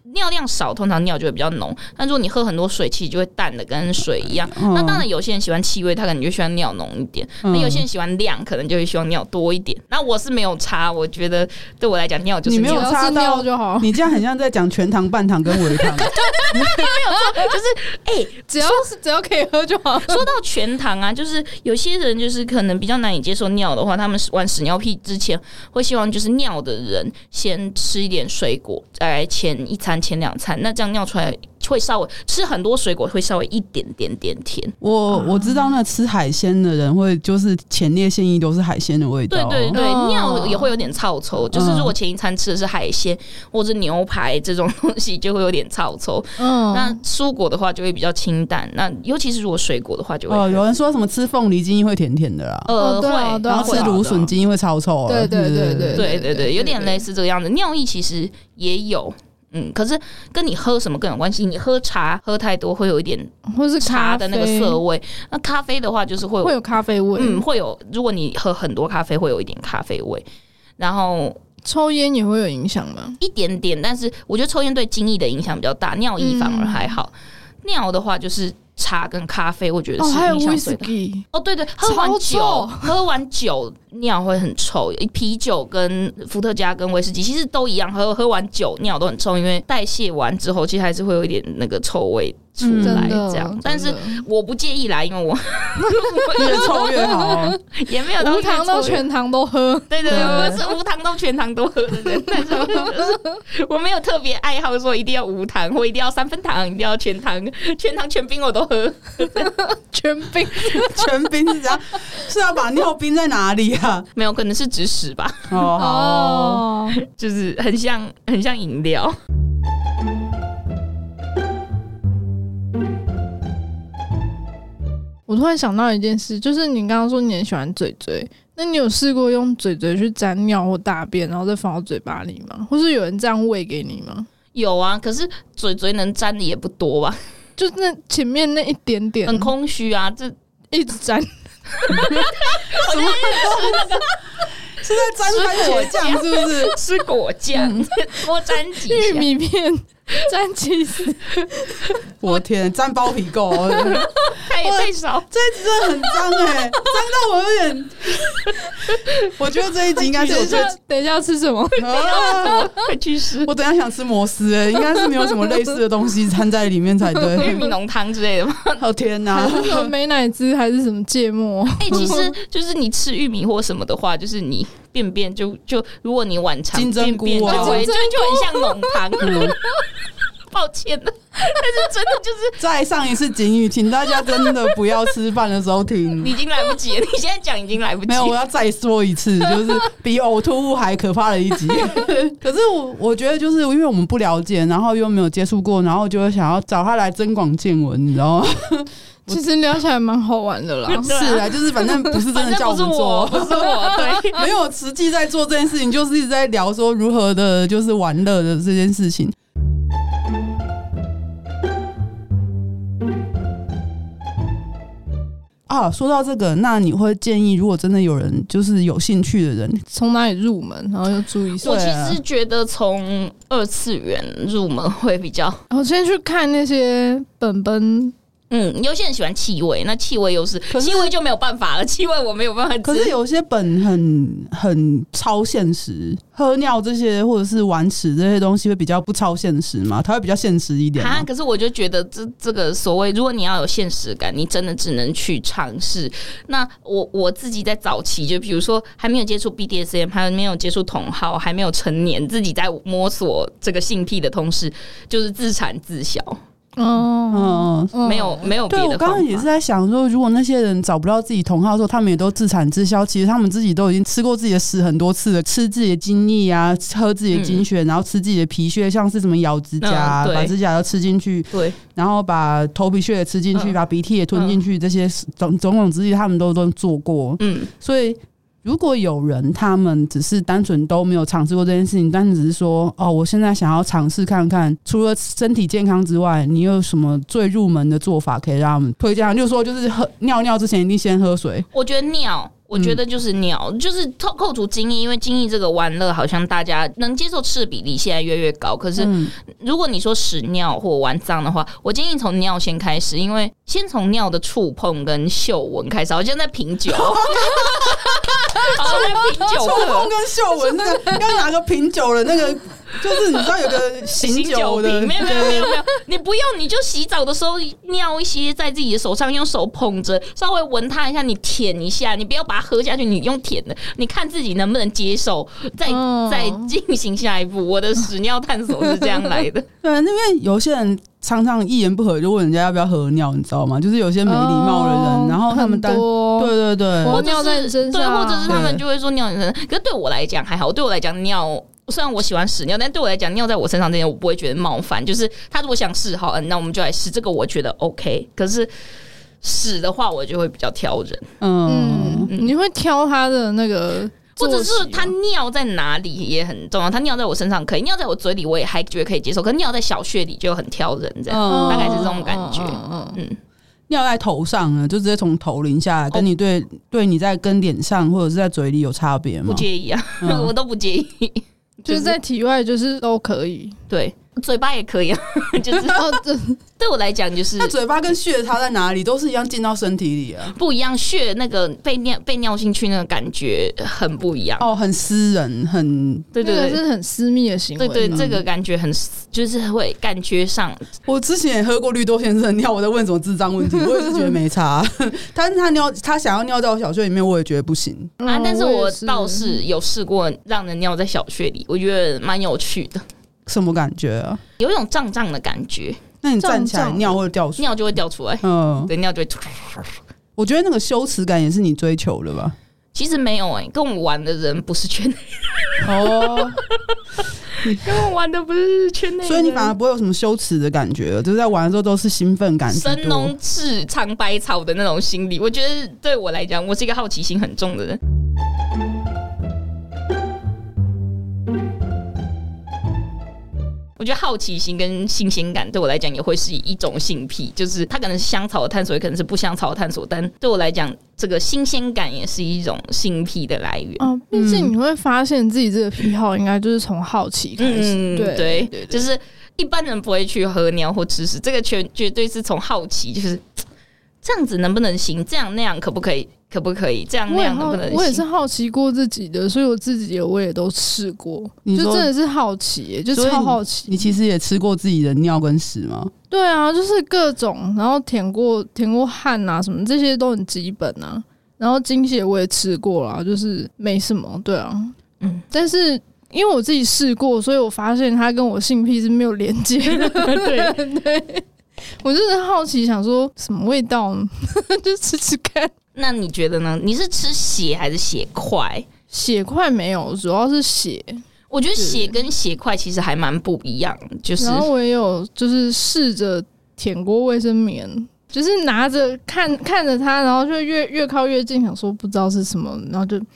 尿量少，通常尿就会比较浓。但如果你喝很多水，其实就会淡的跟水一样。那当然有些人喜欢气味，他可能就喜欢尿浓一点。那有些人喜欢量，可能就会希望尿多一点。那我是没有差，我觉得对我来讲尿就是你没有差到尿就好。 你这样很像在讲全糖、半糖跟微糖。 没有错，就是只要可以喝就好。 说到全糖啊，就是有些人就是可能比较难以接受尿的话，他们玩屎尿屁之前会希望就是尿的人先吃一点水果，在前一餐、前2餐，那这样尿出来会稍微吃很多水果，会稍微一点甜。 我知道那吃海鲜的人会就是前列腺液都是海鲜的味道。 对，尿也会有点臭臭。就是如果前一餐吃的是海鲜或者牛排这种东西，就会有点臭臭。那蔬果的话就会比较清淡。那尤其是如果水果的话就会有人说什么吃凤梨精液会甜甜的啦。 会， 然后吃芦笋精液会超臭。 对， 有点类似这个样子。尿液其实也有。可是跟你喝什么更有关系。你喝茶喝太多会有一点， 或是茶的那个涩味。那咖啡的话就是会有咖啡味。 会有。如果你喝很多咖啡，会有一点咖啡味。然后抽烟也会有影响吗？ 一点点，但是我觉得抽烟对精液的影响比较大，尿液反而还好。尿的话就是茶跟咖啡，我觉得是影响最大。对，喝完酒尿会很臭。啤酒跟伏特加跟威士忌其实都一样，喝完酒尿都很臭，因为代谢完之后其实还是会有一点那个臭味出来这样。但是我不介意啦，因为我越臭越好， 也没有到无糖到全糖都喝。 对，我是无糖到全糖都喝的人，但是我没有特别爱好说一定要无糖或一定要3分糖，一定要全糖，全冰我都喝。 全冰是这样，是要把尿冰在哪里啊？ 没有，可能是指屎吧。就是很像饮料。 我突然想到一件事，就是你刚刚说你很喜欢嘴嘴，那你有试过用嘴嘴去沾尿或大便，然后再放到嘴巴里吗？或是有人这样喂给你吗？ 有啊，可是嘴嘴能沾的也不多吧？ 就那前面那一点点， 很空虚啊，这一直沾。 什么？是在沾番茄酱是不是？ 是果酱，多沾几下。 玉米片沾起司。 我天，沾包皮垢， 太少。 这一集真的很脏脏到我有点。我觉得这一集应该是等一下要吃什么？ 快去吃！ 我等一下想吃摩斯应该是没有什么类似的东西掺在里面才对。 玉米浓汤之类的吗？ 哦天哪！ 还是什么美乃滋，还是什么芥末？ 其实就是你吃玉米或什么的话，就是你便便就如果你晚肠便便就很像浓汤。抱歉了，但是真的就是再上一次警语，请大家真的不要吃饭的时候听。 你已经来不及了，你现在讲已经来不及。 没有，我要再说一次，就是比呕吐物还可怕的一集。可是我觉得，就是因为我们不了解，然后又没有接触过，然后就会想要找他来增广见闻，你知道吗？ 其实聊起来蛮好玩的啦。 是啊，就是反正不是真的叫我们做， 不是我，对， 没有实际在做这件事情，就是一直在聊说如何的，就是玩乐的这件事情。说到这个，那你会建议，如果真的有人就是有兴趣的人， 从哪里入门，然后要注意？ 我其实觉得从2次元入门会比较。 我先去看那些本。 有些人喜欢气味，那气味又是气味就没有办法了，气味我没有办法。 可是有些本很超现实，喝尿这些或者是玩屎这些东西会比较不超现实嘛？它会比较现实一点。 可是我就觉得这个所谓，如果你要有现实感，你真的只能去尝试。那我自己在早期，就比如说还没有接触 BDSM， 还没有接触同好，还没有成年，自己在摸索这个性癖的同时，就是自产自销。没有别的方法。 对，我刚刚也是在想说，如果那些人找不到自己同好的时候，他们也都自产自销，其实他们自己都已经吃过自己的屎很多次了，吃自己的精液啊，喝自己的精血，然后吃自己的皮屑，像是什么咬指甲，把指甲都吃进去， 对， 然后把头皮屑也吃进去，把鼻涕也吞进去，这些种种之类他们都做过。所以如果有人他们只是单纯都没有尝试过这件事情，但是只是说我现在想要尝试看看，除了身体健康之外，你有什么最入门的做法可以让他们推荐？就是说，就是喝尿之前一定先喝水。 我觉得尿我觉得就是尿，就是扣除精液，因为精液这个玩乐好像大家能接受吃的比例现在越来越高。可是如果你说屎尿或玩脏的话，我建议从尿先开始，因为先从尿的触碰跟嗅闻开始，好像在品酒，好像在品酒触碰跟嗅闻，那个要拿个品酒的那个。就是你知道有个醒酒的， 没有，你不用，你就洗澡的时候尿一些在自己的手上，用手捧着，稍微闻它一下，你舔一下，你不要把它喝下去，你用舔的，你看自己能不能接受，再进行下一步。我的屎尿探索是这样来的。 对，因为有些人常常一言不合就问人家要不要喝尿，你知道吗？就是有些没礼貌的人，然后他们对， 或者是对，或者是他们就会说尿你身上。可是对我来讲还好，对我来讲尿。虽然我喜欢屎尿，但对我来讲，尿在我身上这件我不会觉得冒犯。就是他如果想试，好，那我们就来试，这个我觉得 OK。可是屎的话，我就会比较挑人。 你会挑他的那个， 或者是他尿在哪里也很重要。他尿在我身上可以，尿在我嘴里我也还觉得可以接受。可是尿在小穴里就很挑人，这样大概是这种感觉。 尿在头上呢，就直接从头淋下来，跟你对你在跟脸上或者是在嘴里有差别吗？ 不介意啊，我都不介意。 就是在体外就是都可以， 对，嘴巴也可以啊，就是对我来讲就是， 那嘴巴跟血差在哪里？都是一样进到身体里啊， 不一样。血那个被尿进去那个感觉很不一样哦，很私人，很对，是很私密的行为。 对，这个感觉很就是会感觉上。 我之前也喝过绿豆先生的尿，我在问什么智障问题，我也是觉得没差。但是他想要尿在我小穴里面，我也觉得不行啊。但是我倒是有试过让人尿在小穴里，我觉得蛮有趣的。 什么感觉啊？ 有一种胀胀的感觉。 那你站起来尿会掉出来， 尿就会掉出来。对，尿就会。 我觉得那个羞耻感也是你追求的吧？ 其实没有跟我玩的人不是圈内人哦，跟我玩的不是圈内人， 所以你反而不会有什么羞耻的感觉了，就是在玩的时候都是兴奋感， 神农氏尝百草的那种心理。我觉得对我来讲，我是一个好奇心很重的人。我觉得好奇心跟新鲜感对我来讲也会是一种性癖，就是它可能是香草的探索，也可能是不香草的探索，但对我来讲，这个新鲜感也是一种性癖的来源。 毕竟你会发现自己这个癖好应该就是从好奇开始。对， 就是一般人不会去喝尿或吃屎，这个绝对是从好奇，就是这样子能不能行，这样那样可不可以？这样那样能不能行？ 我也是好奇过自己的，所以我自己我也都试过，就真的是好奇就超好奇。 你其实也吃过自己的尿跟屎吗？ 对啊，就是各种，然后舔过汗啊什么，这些都很基本啊。然后精血我也吃过啦，就是没什么，对啊，但是因为我自己试过，所以我发现它跟我性癖是没有连接的。对。我就是好奇，想说什么味道呢？就吃吃看。 那你觉得呢？你是吃血还是血块？ 血块没有，主要是血。 我觉得血跟血块其实还蛮不一样，就是。 然后我也有就是试着舔过卫生棉，就是拿着看着它，然后就越靠越近，想说不知道是什么，然后就。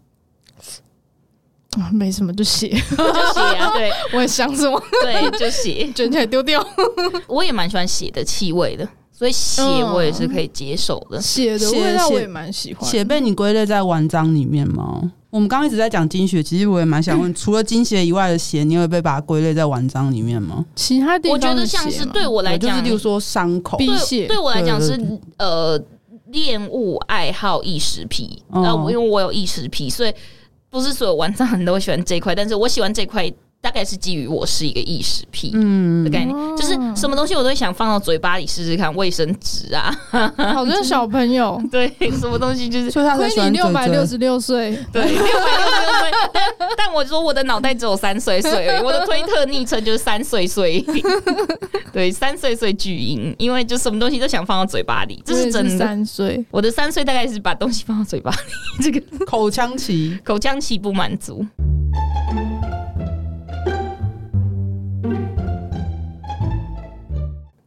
没什么，就血， 就血啊！对， 我也想什么， 对，就血， 卷起来丢掉。 我也蛮喜欢血的气味的，所以血我也是可以接受的。 血的味道我也蛮喜欢。 血被你归类在玩脏里面吗？我们刚刚一直在讲经血，其实我也蛮想问，除了经血以外的血，你会被把它归类在玩脏里面吗？ 其他地方的血吗？ 我觉得像是对我来讲， 就是例如说伤口、 逼血， 对我来讲是恋物爱好异食癖。因为我有异食癖，所以。不是所有玩脏人都会喜欢这一块，但是我喜欢这一块，大概是基于我是一个异食癖的概念，就是什么东西我都会想放到嘴巴里试试看，卫生纸啊， 好像小朋友， 对，什么东西就是， 所以他才喜欢亏你666岁， 对，666岁，但我说我的脑袋只有3岁而已，我的推特昵称就是3岁，对，3岁巨婴，因为就什么东西都想放到嘴巴里，这是真的。 3岁， 我的3岁大概是把东西放到嘴巴里，这个口腔期不满足。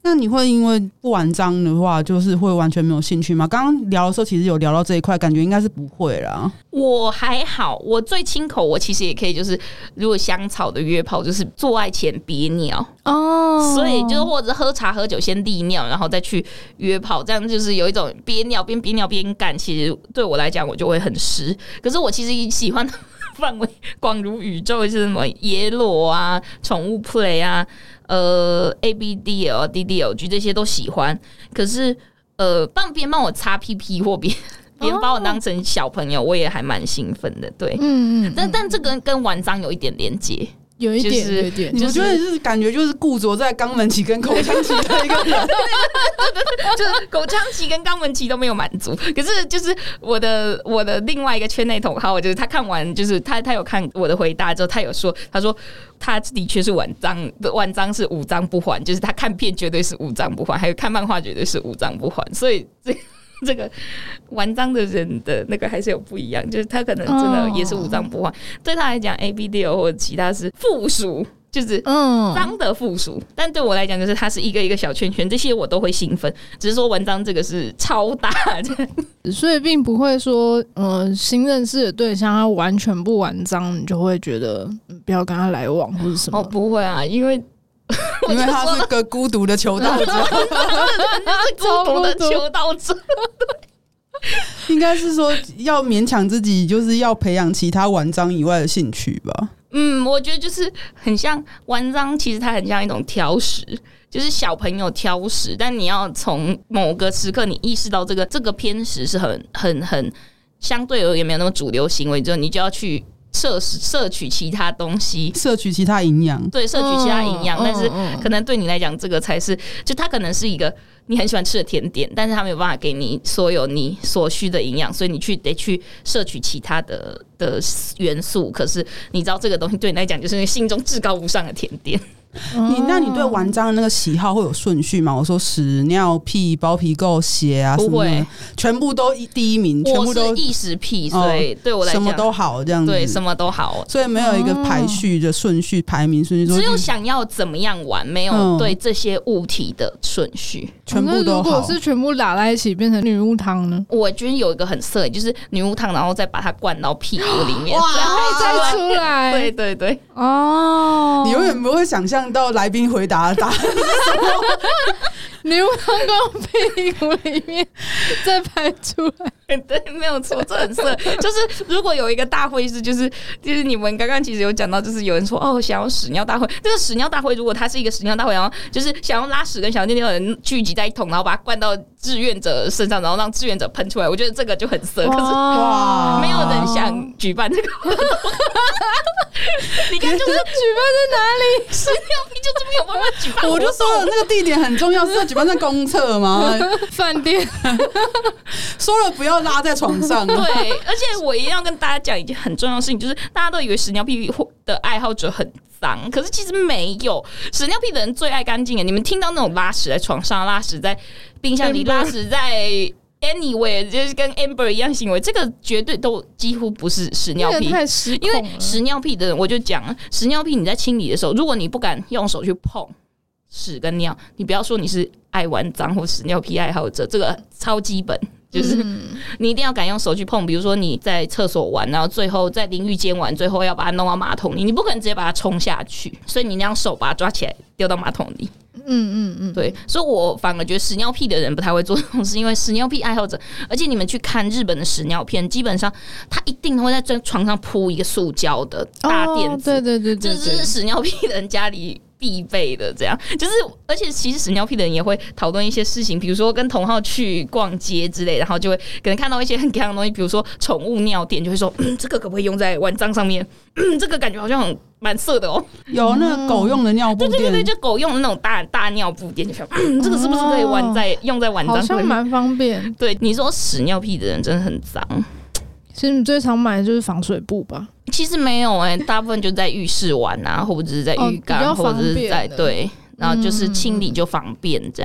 那你会因为不玩脏的话，就是会完全没有兴趣吗？刚刚聊的时候，其实有聊到这一块，感觉应该是不会啦。 我还好，我最亲口，我其实也可以，就是如果香草的约炮，就是做爱前憋尿哦，所以就是或者喝茶喝酒先利尿，然后再去约炮，这样就是有一种憋尿边憋尿边干。其实对我来讲，我就会很湿。可是我其实喜欢的范围广如宇宙，是什么野裸啊、宠物 play 啊。ABDL、DDLG 这些都喜欢，可是别人帮我擦屁屁或别人把我当成小朋友，我也还蛮兴奋的，对，但这个跟玩脏有一点连结。 有一点， 我觉得是感觉就是固着在肛门期跟口腔期的一个人， 就是口腔期跟肛门期都没有满足。可是就是我的另外一个圈内同好，就是他看完，就是他有看我的回答之后，他说他的确是玩脏是五脏不还，就是他看片绝对是五脏不还，还有看漫画绝对是五脏不还，所以这个玩脏的人的那个还是有不一样，就是他可能真的也是五脏不还，对他来讲 ABDL 或者其他是附属，就是脏的附属，但对我来讲就是它是一个一个小圈圈，这些我都会兴奋，只是说玩脏这个是超大的， 所以并不会说新认识的对象他完全不玩脏，你就会觉得不要跟他来往或者什么。 哦，不会啊，因为他是个孤独的求道者， 是孤独的求道者。 应该是说要勉强自己，就是要培养其他玩脏以外的兴趣吧。 我觉得就是很像玩脏，其实它很像一种挑食，就是小朋友挑食，但你要从某个时刻你意识到这个偏食是很相对而言没有那么主流行为之后，你就要去摄取其他东西， 摄取其他营养， 对，摄取其他营养，但是可能对你来讲，这个才是，就它可能是一个你很喜欢吃的甜点，但是它没有办法给你所有你所需的营养，所以你得去摄取其他的元素。可是你知道这个东西对你来讲就是心中至高无上的甜点。 那你对玩脏的那个喜好会有顺序吗？我说屎尿屁包皮垢血啊， 不会， 什么全部都第一名，全部都我是异食癖，所以对我来讲什么都好这样子， 对，什么都好， 所以没有一个排序的顺序，排名顺序， 只有想要怎么样玩，没有对这些物体的顺序， 全部都好。 如果是全部打在一起变成女巫汤呢？ 我觉得有一个很色，就是女巫汤，然后再把它灌到屁股里面， 再出来， 对对对， 哦， 你永远不会想象到来宾回答的答案是什么。 女巫汤灌屁股里面再排出来， 对，没有错，这很色。就是如果有一个大会是，就是你们刚刚其实有讲到，就是有人说想要屎尿大会，这个屎尿大会如果它是一个屎尿大会，然后就是想要拉屎跟小尿尿的人聚集在一桶，然后把它灌到志愿者身上，然后让志愿者喷出来，我觉得这个就很色。可是没有人想举办这个活动。你看，就是举办在哪里？ 屎尿屁就是没有办法举办活动。 我就说了，那个地点很重要，是要举办在公厕吗？ 饭店。 说了不要拉在床上。 对，而且我一定要跟大家讲一件很重要的事情，就是大家都以为屎尿屁的爱好者很脏，可是其实没有。屎尿屁的人最爱干净的。你们听到那种拉屎在床上、拉屎在冰箱里、拉屎在 anyway， 就是跟 Amber 一样行为，这个绝对都几乎不是屎尿屁。 太失控了。 因为屎尿屁的人，我就讲，屎尿屁你在清理的时候，如果你不敢用手去碰屎跟尿，你不要说你是爱玩脏或屎尿屁爱好者，这个超基本。就是你一定要敢用手去碰，比如说你在厕所玩，然后最后在淋浴间玩，最后要把它弄到马桶里，你不可能直接把它冲下去，所以你让手把它抓起来丢到马桶里。对，所以我反而觉得屎尿屁的人不太会做这种事，因为屎尿屁爱好者，而且你们去看日本的屎尿片，基本上他一定会在床上铺一个塑胶的大垫子， 对， 这是屎尿屁的人家里必备的，这样就是，而且其实屎尿屁的人也会讨论一些事情，比如说跟同好去逛街之类，然后就会可能看到一些很干的东西，比如说宠物尿垫，就会说，这个可不可以用在玩脏上面？这个感觉好像蛮色的哦。 有那个狗用的尿布垫， 对，就狗用的那种大尿布垫，就想，这个是不是可以用在玩脏？ 好像蛮方便。 对，你说屎尿屁的人真的很脏。 其实你最常买的就是防水布吧？ 其实没有大部分就在浴室玩啊，或者是在浴缸，或者是在对，然后就是清理就方便这样。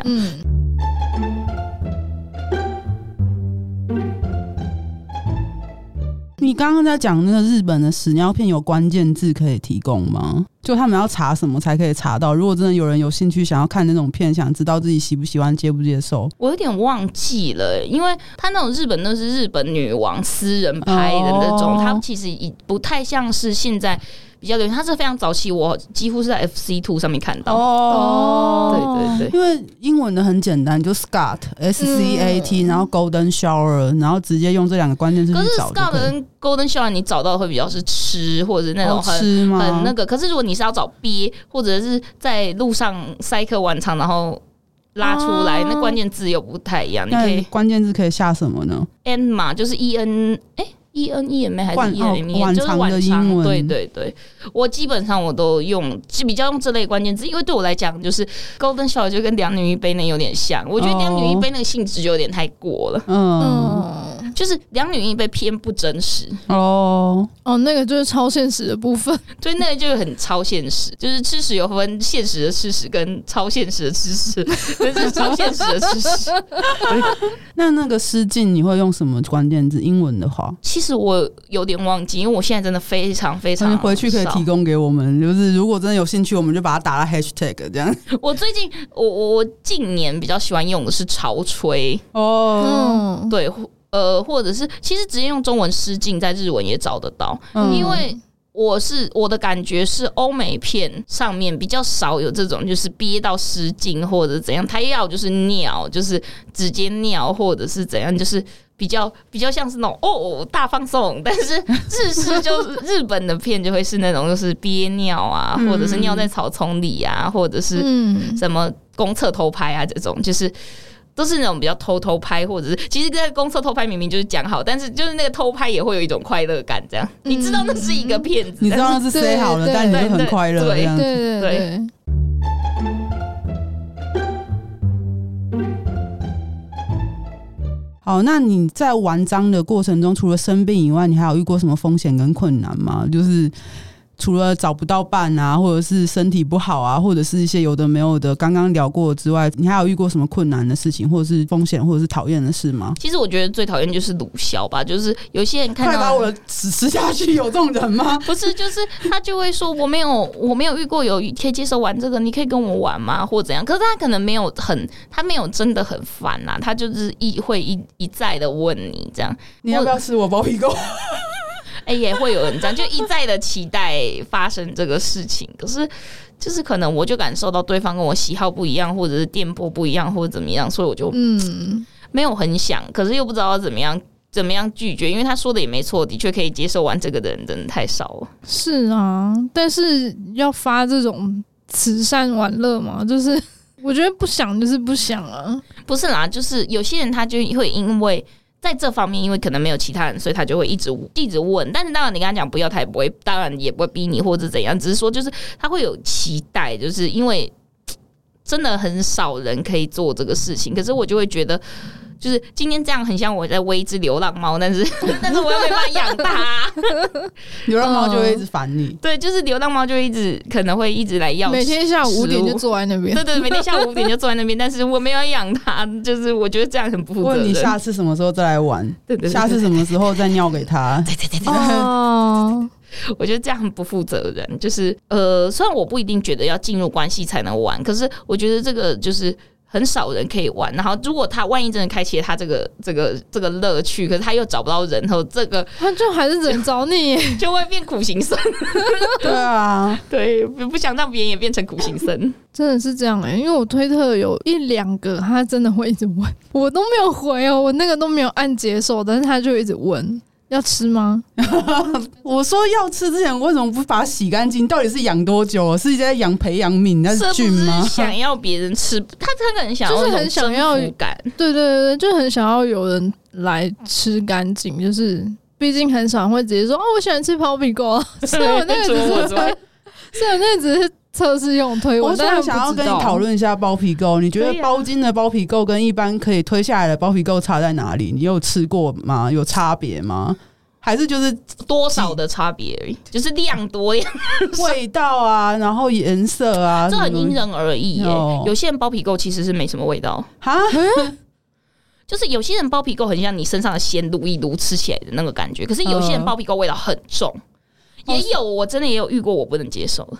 你刚刚在讲那个日本的屎尿片，有关键字可以提供吗？ 就他们要查什么才可以查到？如果真的有人有兴趣想要看那种片，想知道自己喜不喜欢、接不接受， 我有点忘记了，因为他那种日本那是日本女王私人拍的那种，他其实不太像是现在比较流行，它是非常早期，我几乎是在 FC2 上面看到。对对对， 因为英文的很简单，就 Scott SCAT，然后 Golden Shower， 然后直接用这2个关键字去找。可是 Scott 跟 Golden Shower 你找到的会比较是吃或者是那种很那个，可是如果你是要找憋，或者是在路上塞颗晚肠，然后拉出来，那关键字又不太一样。你可以关键字可以下什么呢 ？N 嘛，就是 EN ENEMA 还是 ENEMA， 就是晚长。 对对对，我基本上我都用，比较用这类关键字，因为对我来讲，就是 Golden Shower 就跟两女一杯那有点像，我觉得两女一杯那个性质就有点太过了。就是两女一杯偏不真实。 那个就是超现实的部分， 所以那个就很超现实，就是吃屎有分现实的吃屎跟超现实的吃屎，这是超现实的吃屎。 那个失禁你会用什么关键字？英文的话， 其实我有点忘记，因为我现在真的非常非常回去可以提供给我们，就是如果真的有兴趣，我们就把它打到 hashtag 这样。 我最近我近年比较喜欢用的是潮吹对。或者是其实直接用中文失禁，在日文也找得到，因为我的感觉是欧美片上面比较少有这种就是憋到失禁或者怎样，他要就是尿，就是直接尿或者是怎样，就是比较像是那种大放送，但是日本的片就会是那种就是憋尿啊，或者是尿在草丛里啊，或者是什么公厕偷拍啊，这种就是都是那种比较偷拍，或者是其实在公厕偷拍明明就是讲好，但是就是那个偷拍也会有一种快乐感，这样你知道那是一个骗子， 你知道那是 say 好了，但你就很快乐这样子。 对。 好，那你在玩章的过程中，除了生病以外，你还有遇过什么风险跟困难吗？就是除了找不到伴啊，或者是身体不好啊，或者是一些有的没有的刚刚聊过之外，你还有遇过什么困难的事情，或者是风险，或者是讨厌的事吗？ 其实我觉得最讨厌就是鲁小吧，就是有些人看到快把我的屎吃下去，有这种人吗？ 不是，就是他就会说我没有遇过有可以接受玩这个，你可以跟我玩吗？或怎样？可是他可能没有他没有真的很烦啊，他就是会一再的问你这样， 你要不要吃我包皮垢？ 也会有人这样，就一再的期待发生这个事情。可是就是可能我就感受到对方跟我喜好不一样，或者是电波不一样，或者怎么样，所以我就没有很想，可是又不知道怎么样拒绝，因为他说的也没错，的确可以接受玩这个的人真的太少了。 是啊，但是要发这种慈善玩乐嘛，就是我觉得不想就是不想啊。 不是啦，就是有些人他就会因为在这方面，因为可能没有其他人，所以他就会一直问。但是当然，你跟他讲不要，他也不会，当然也不会逼你或者怎样，只是说就是他会有期待，就是因为真的很少人可以做这个事情。可是我就会觉得，就是今天这样很像我在喂一只流浪猫，但是我又没办法养它， 流浪猫就会一直烦你。 对，就是流浪猫就可能会一直来要， 每天下午5点就坐在那边。 对，每天下午5点就坐在那边，但是我没有养它，就是我觉得这样很不负责任。 问你下次什么时候再来玩？对，下次什么时候再尿给他？ 对。我觉得这样很不负责任。就是虽然我不一定觉得要进入关系才能玩，可是我觉得这个就是很少人可以玩，然后如果他万一真的开启了他这个乐趣，可是他又找不到人，然后这个他就还是只能找你， 就会变苦行僧。 对啊， 对，不想让别人也变成苦行僧， 真的是这样因为我推特有1-2个，他真的会一直问，我都没有回我那个都没有按接受，但是他就一直问。要吃吗？ 我说要吃之前，为什么不把它洗干净？到底是养多久？是在培养皿那是菌吗？ 是想要别人吃，他很想要， 就是很想要感。 对，就很想要有人来吃干净。就是毕竟很少人会直接说我喜欢吃包皮垢。所以我那个只是测试用推文， 我想要跟你讨论一下包皮垢。你觉得包筋的包皮垢跟一般可以推下来的包皮垢差在哪里？你有吃过吗？有差别吗？还是就是多少的差别而已，就是量多量味道啊，然后颜色啊， 这很因人而异有些人包皮垢其实是没什么味道哈。就是有些人包皮垢很像你身上的鲜撸一撸吃起来的那个感觉，可是有些人包皮垢味道很重。也有，我真的也有遇过我不能接受的。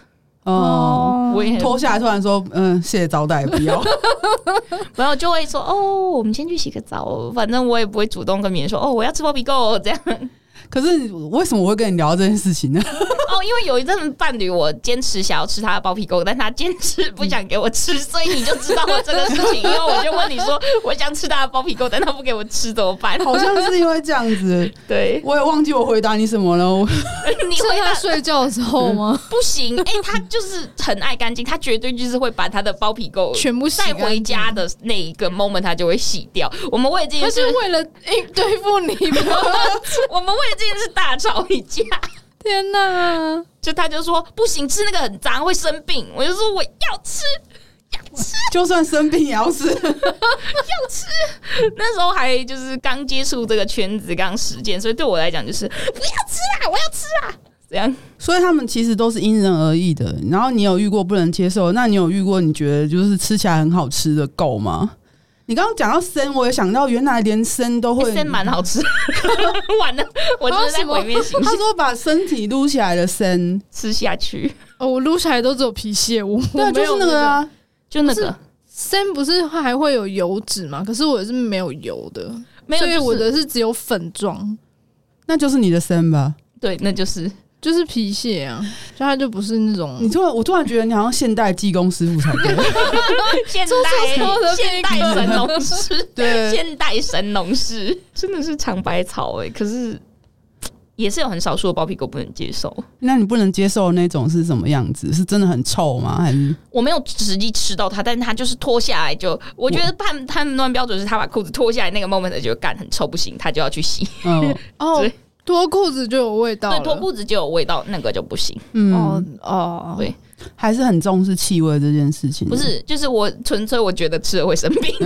哦，我也脱下来突然说谢谢招待不要然后就会说我们先去洗个澡，反正我也不会主动跟别人说我要吃包皮垢这样。 可是为什么我会跟你聊这件事情呢？ 因为有一阵伴侣我坚持想要吃他的包皮垢，但他坚持不想给我吃，所以你就知道我这个事情。因为我就问你说我想吃他的包皮垢，但他不给我吃怎么办？ 好像是因为这样子。 对， 我也忘记我回答你什么了。 你回答睡觉的时候吗？ 不行，他就是很爱干净，他绝对就是会把他的包皮垢全部洗带回家的那一个 moment 他就会洗掉。我们为了这件事， 他是为了对付你吗？ 我们为了这件事大吵一架。 天哪！ 就他就说不行，吃那个很脏会生病。我就说我要吃， 就算生病也要吃， 要吃。那时候还就是刚接触这个圈子，刚实践，所以对我来讲就是不要吃啦，我要吃啦。这样， 所以他们其实都是因人而异的。然后你有遇过不能接受，那你有遇过你觉得就是吃起来很好吃的够吗？你刚刚讲到参，我也想到原来连参都会， 参蛮好吃。完了，我真的在毁灭形象。 他说把身体撸起来的参吃下去， 我撸起来都只有皮屑， 对，就是那个啊， 就那个参不是还会有油脂吗？可是我是没有油的， 没有， 所以我的是只有粉状， 那就是你的参吧？ 对，那就是皮屑啊，所以它就不是那种。 我突然觉得你好像现代技工师傅才对， 现代神农氏，对，现代神农氏真的是尝百草可是也是有很少数的包皮垢不能接受。 那你不能接受的那种是什么样子？是真的很臭吗？还是我没有实际吃到它，但是它就是脱下来就，我觉得判断标准是他把裤子脱下来那个 moment 就干很臭不行，他就要去洗。对。 脱裤子就有味道了， 对，脱裤子就有味道，那个就不行。对， 还是很重视气味这件事情。 不是，就是我纯粹我觉得吃了会生病，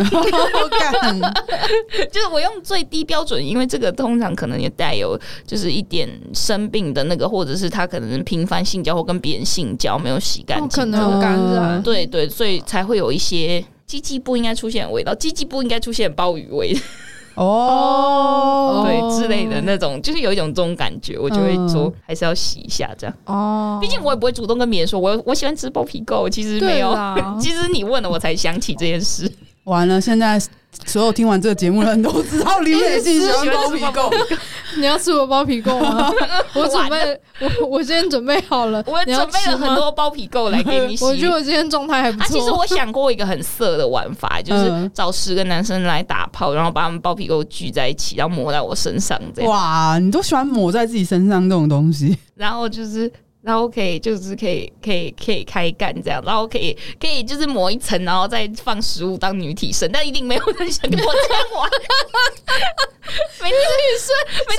就是我用最低标准，因为这个通常可能也带有就是一点生病的那个，或者是他可能频繁性交或跟别人性交没有洗干净， 可能有感染。 对对，所以才会有一些鸡鸡不应该出现的味道，鸡鸡不应该出现鲍鱼味。对之类的那种，就是有一种这种感觉，我就会说还是要洗一下这样。毕竟我也不会主动跟别人说我喜欢吃包皮垢，其实没有。其实你问了我才想起这件事。 完了，现在所有听完这个节目的人都知道林美静喜欢包皮垢。 你要吃我包皮垢吗？我今天准备好了， 我准备了很多包皮垢来给你洗。 我觉得我今天状态还不错。 其实我想过一个很色的玩法，就是找10个男生来打炮，然后把他们包皮垢聚在一起，然后抹在我身上这样。 哇，你都喜欢抹在自己身上这种东西， 然后可以就是可以开干这样，然后可以就是抹一层，然后再放食物当女体声，但一定没有人想跟我这样玩。每次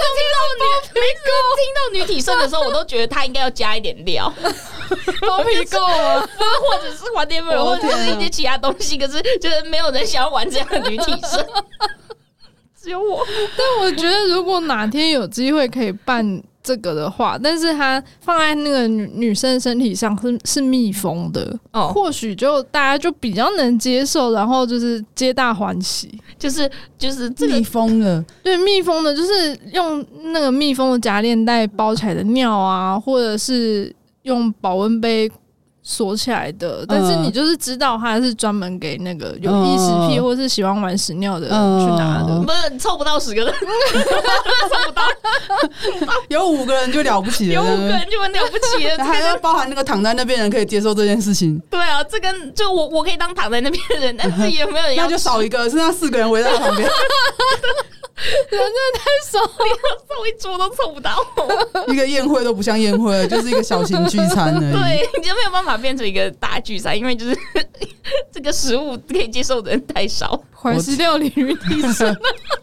听到女体声的时候，我都觉得她应该要加一点料， 包皮垢啊， 或者是whatever，或者是一些其他东西。可是就是没有人想要玩这样的女体声，只有我。 但我觉得如果哪天有机会可以办这个的话，但是它放在那个女生身体上是密封的，或许就大家就比较能接受，然后就是皆大欢喜。就是这个密封的， 对，密封的，就是用那个密封的夹链袋包起来的尿啊，或者是用保温杯锁起来的，但是你就是知道它是专门给那个有异食癖或是喜欢玩屎尿的人去拿的， 不是凑不到10个人，凑不到， 有5个人就了不起了， 有5个人就很了不起了， 还要包含那个躺在那边的人可以接受这件事情。 对啊，这跟就我可以当躺在那边的人，但是有没有人要？ 那就少一个，剩下4个人围在旁边。 人真的太少了， 凑一桌都凑不到， 一个宴会都不像宴会，就是一个小型聚餐而已。 对，你就没有办法变成一个大聚餐，因为就是这个食物可以接受的人太少。 怀石料理女体声，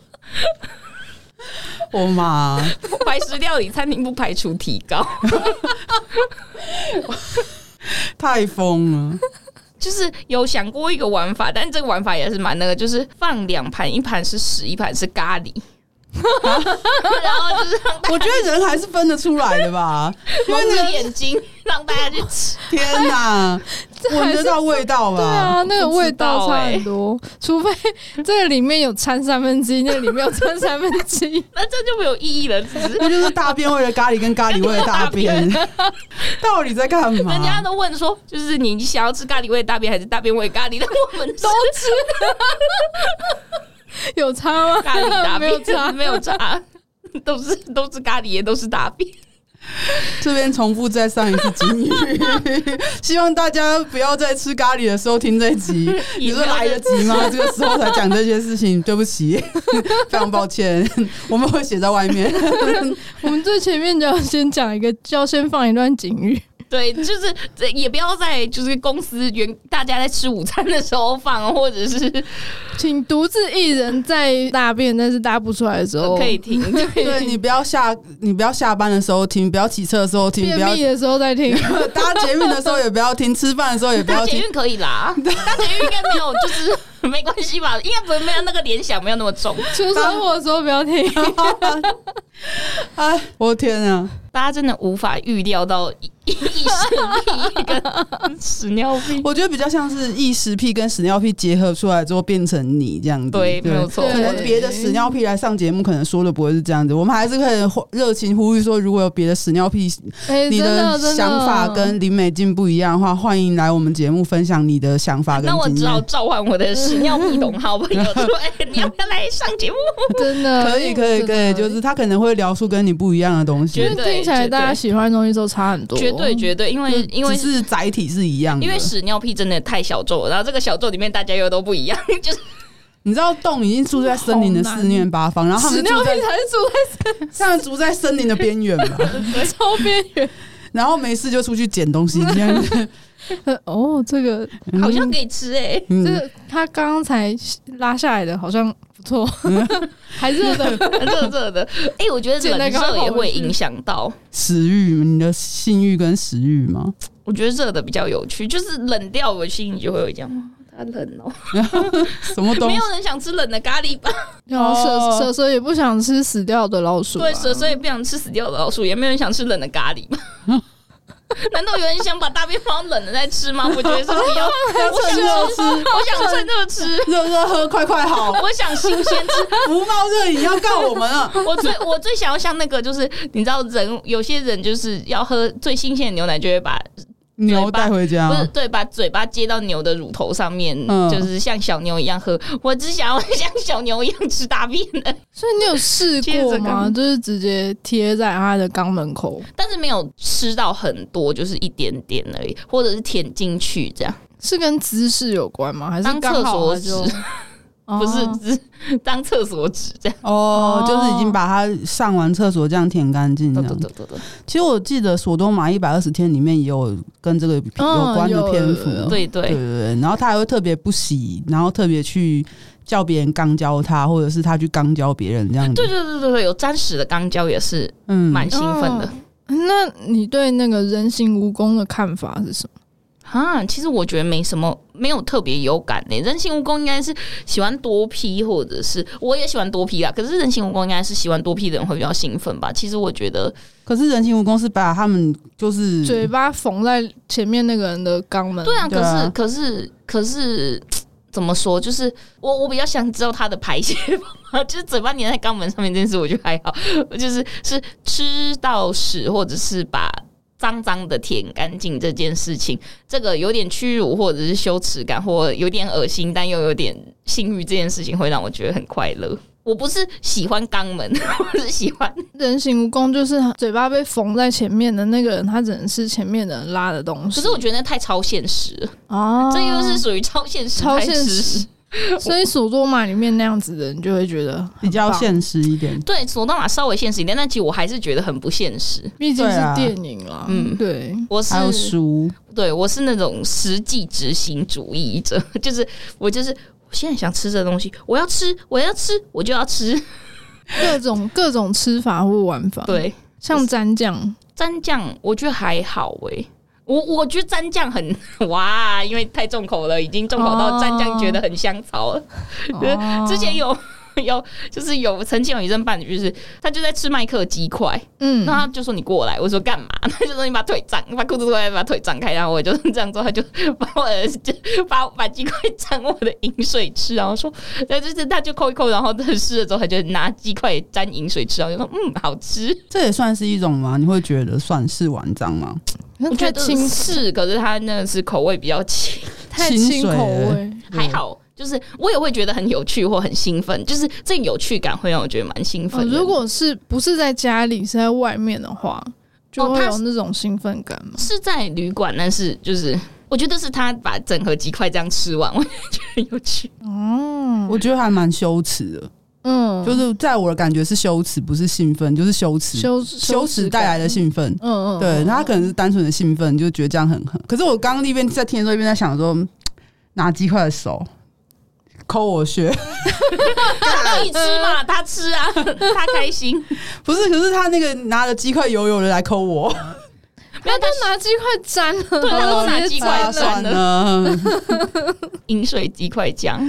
我妈， 怀石料理餐厅不排除提高， 太疯了。 就是有想过一个玩法，但这个玩法也是蛮那个，就是放2盘，一盘是屎，一盘是咖喱， 然后就是我觉得人还是分得出来的吧， 蒙着眼睛让大家去吃。 天哪，闻得到味道吧？ 对啊，那个味道差很多，除非这个里面有掺1/3，那个里面有掺1/3， 那这就没有意义了。 那就是大便味的咖喱跟咖喱味的大便，到底在干嘛？ 人家都问说，就是你想要吃咖喱味的大便还是大便味的咖喱？但我们都吃。 有差吗？ 咖喱大便没有差， 没有差，都是咖喱，也都是大便。 这边重复再上一次警语，希望大家不要在吃咖喱的时候听这集。你说来得及吗？这个时候才讲这些事情，对不起，非常抱歉，我们会写在外面。 我们最前面就要先讲一个，就要先放一段警语。 对，就是也不要在就是公司大家在吃午餐的时候放，或者是请独自一人在大便但是大不出来的时候可以听。 对，你不要下班的时候听，不要骑车的时候听， 便秘的时候再听， 搭捷运的时候也不要听，吃饭的时候也不要听。 搭捷运可以啦，搭捷运应该没有，就是没关系吧？应该不会没有那个联想没有那么重。 出车祸的时候不要听。 哎，我的天啊！ 大家真的无法预料到异食癖跟屎尿屁， 我觉得比较像是异食癖跟屎尿屁结合出来之后变成你这样子。 对，没有错。 可能别的屎尿屁来上节目，可能说的不会是这样子。我们还是可以热情呼吁说，如果有别的屎尿屁，你的想法跟林美静不一样的话，欢迎来我们节目分享你的想法跟经验。 那我只好召唤我的屎尿屁同好朋友说：“你要不要来上节目？” 真的可以，就是他可能会聊出跟你不一样的东西。 因为听起来大家喜欢的东西都差很多， 绝对，因为只是载体是一样的。 因为屎尿屁真的太小众了，然后这个小众里面大家又都不一样，就是。 你知道洞已经住在森林的四面八方，然后他们屎尿屁才是他们住在森林的边缘吧， 超边缘， 然后没事就出去捡东西，这样子。 哦，这个好像可以吃欸。 这个他刚刚才拉下来的，好像不错，还热的， 热的。我觉得冷热也会影响到食欲，你的性欲跟食欲吗？ 我觉得热的比较有趣，就是冷掉我心里就会有这样。它冷哦， 什么东西？ 没有人想吃冷的咖喱吧？ 蛇蛇也不想吃死掉的老鼠， 对，蛇蛇也不想吃死掉的老鼠，也没有人想吃冷的咖喱吧？难道有人想把大便放冷的再吃吗？我觉得是不要，我想吃，我想趁热吃， 热喝，快好！ 我想新鲜吃， 福茂热饮要告我们了。 我最想要像那个，就是你知道有些人就是要喝最新鲜的牛奶，就会把牛带回家， 不是对，把嘴巴接到牛的乳头上面，就是像小牛一样喝。我只想要像小牛一样吃大便的。 所以你有试过吗？就是直接贴在他的肛门口， 但是没有吃到很多，就是一点点而已，或者是舔进去这样。 是跟姿势有关吗？还是当厕所纸？不是，只是当厕所纸这样。 就是已经把它上完厕所这样舔干净这样。对。其实我记得《索多玛120天》里面也有跟这个有关的篇幅。 对。 然后他还会特别不洗，然后特别去叫别人肛交他，或者是他去肛交别人这样子。 对，有沾屎的肛交也是蛮兴奋的。 那你对那个人形蜈蚣的看法是什么？ 其实我觉得没有特别有感人形蜈蚣应该是喜欢多批，或者是我也喜欢多批啦。可是人形蜈蚣应该是喜欢多批的人会比较兴奋吧。其实我觉得， 可是人形蜈蚣是把他们就是嘴巴缝在前面那个人的肛门。 对啊，可是怎么说？就是我比较想知道他的排泄方法，就是嘴巴粘在肛门上面这件事，我觉得还好。就是吃到屎，或者是把脏脏的舔干净这件事情，这个有点屈辱或者是羞耻感，或有点恶心，但又有点性欲，这件事情会让我觉得很快乐。我不是喜欢肛门，我是喜欢人形蜈蚣，就是嘴巴被缝在前面的那个人，他只能吃前面的人拉的东西。 可是我觉得那太超现实了，这又是属于超现实， 所以索多玛里面那样子的人就会觉得比较现实一点。 对，索多玛稍微现实一点，但其实我还是觉得很不现实， 毕竟是电影啦。对， 还有书， 对，我是那种实际执行主义者，我现在想吃这东西，我要吃，我就要吃， 各种吃法或玩法。 对， 像蘸酱， 我觉得还好我觉得蘸酱很因为太重口了，已经重口到蘸酱觉得很香草了。之前有就是曾经有一任伴侣，就是他就在吃麦克鸡块，然后他就说你过来，我说干嘛？他就说你把腿张，把裤子脱来，把腿张开，然后我就这样做，他就把鸡块沾我的饮水吃，然后说，就是他就抠一抠，然后试了之后，他就拿鸡块沾饮水吃，然后就说好吃。 这也算是一种吗？你会觉得算是玩脏吗？ 我觉得是，可是他那是口味比较轻， 太轻口味， 还好。就是我也会觉得很有趣或很兴奋，就是这个有趣感会让我觉得蛮兴奋的。 如果是不是在家里，是在外面的话，就会有那种兴奋感吗？ 是在旅馆，但是就是我觉得是他把整盒鸡块这样吃完，我觉得很有趣。 我觉得还蛮羞耻的。就是在我的感觉是羞耻，不是兴奋，就是羞耻，羞耻带来的兴奋。对，他可能是单纯的兴奋，就觉得这样很狠。可是我刚刚一边在听的时候，一边在想说，拿鸡块的手抠我穴， 他可以吃嘛？他吃啊，他开心。 不是，可是他那个拿着鸡块油油的来抠我， 没有，他拿鸡块沾了， 对，他都拿鸡块沾了， 饮水鸡块酱。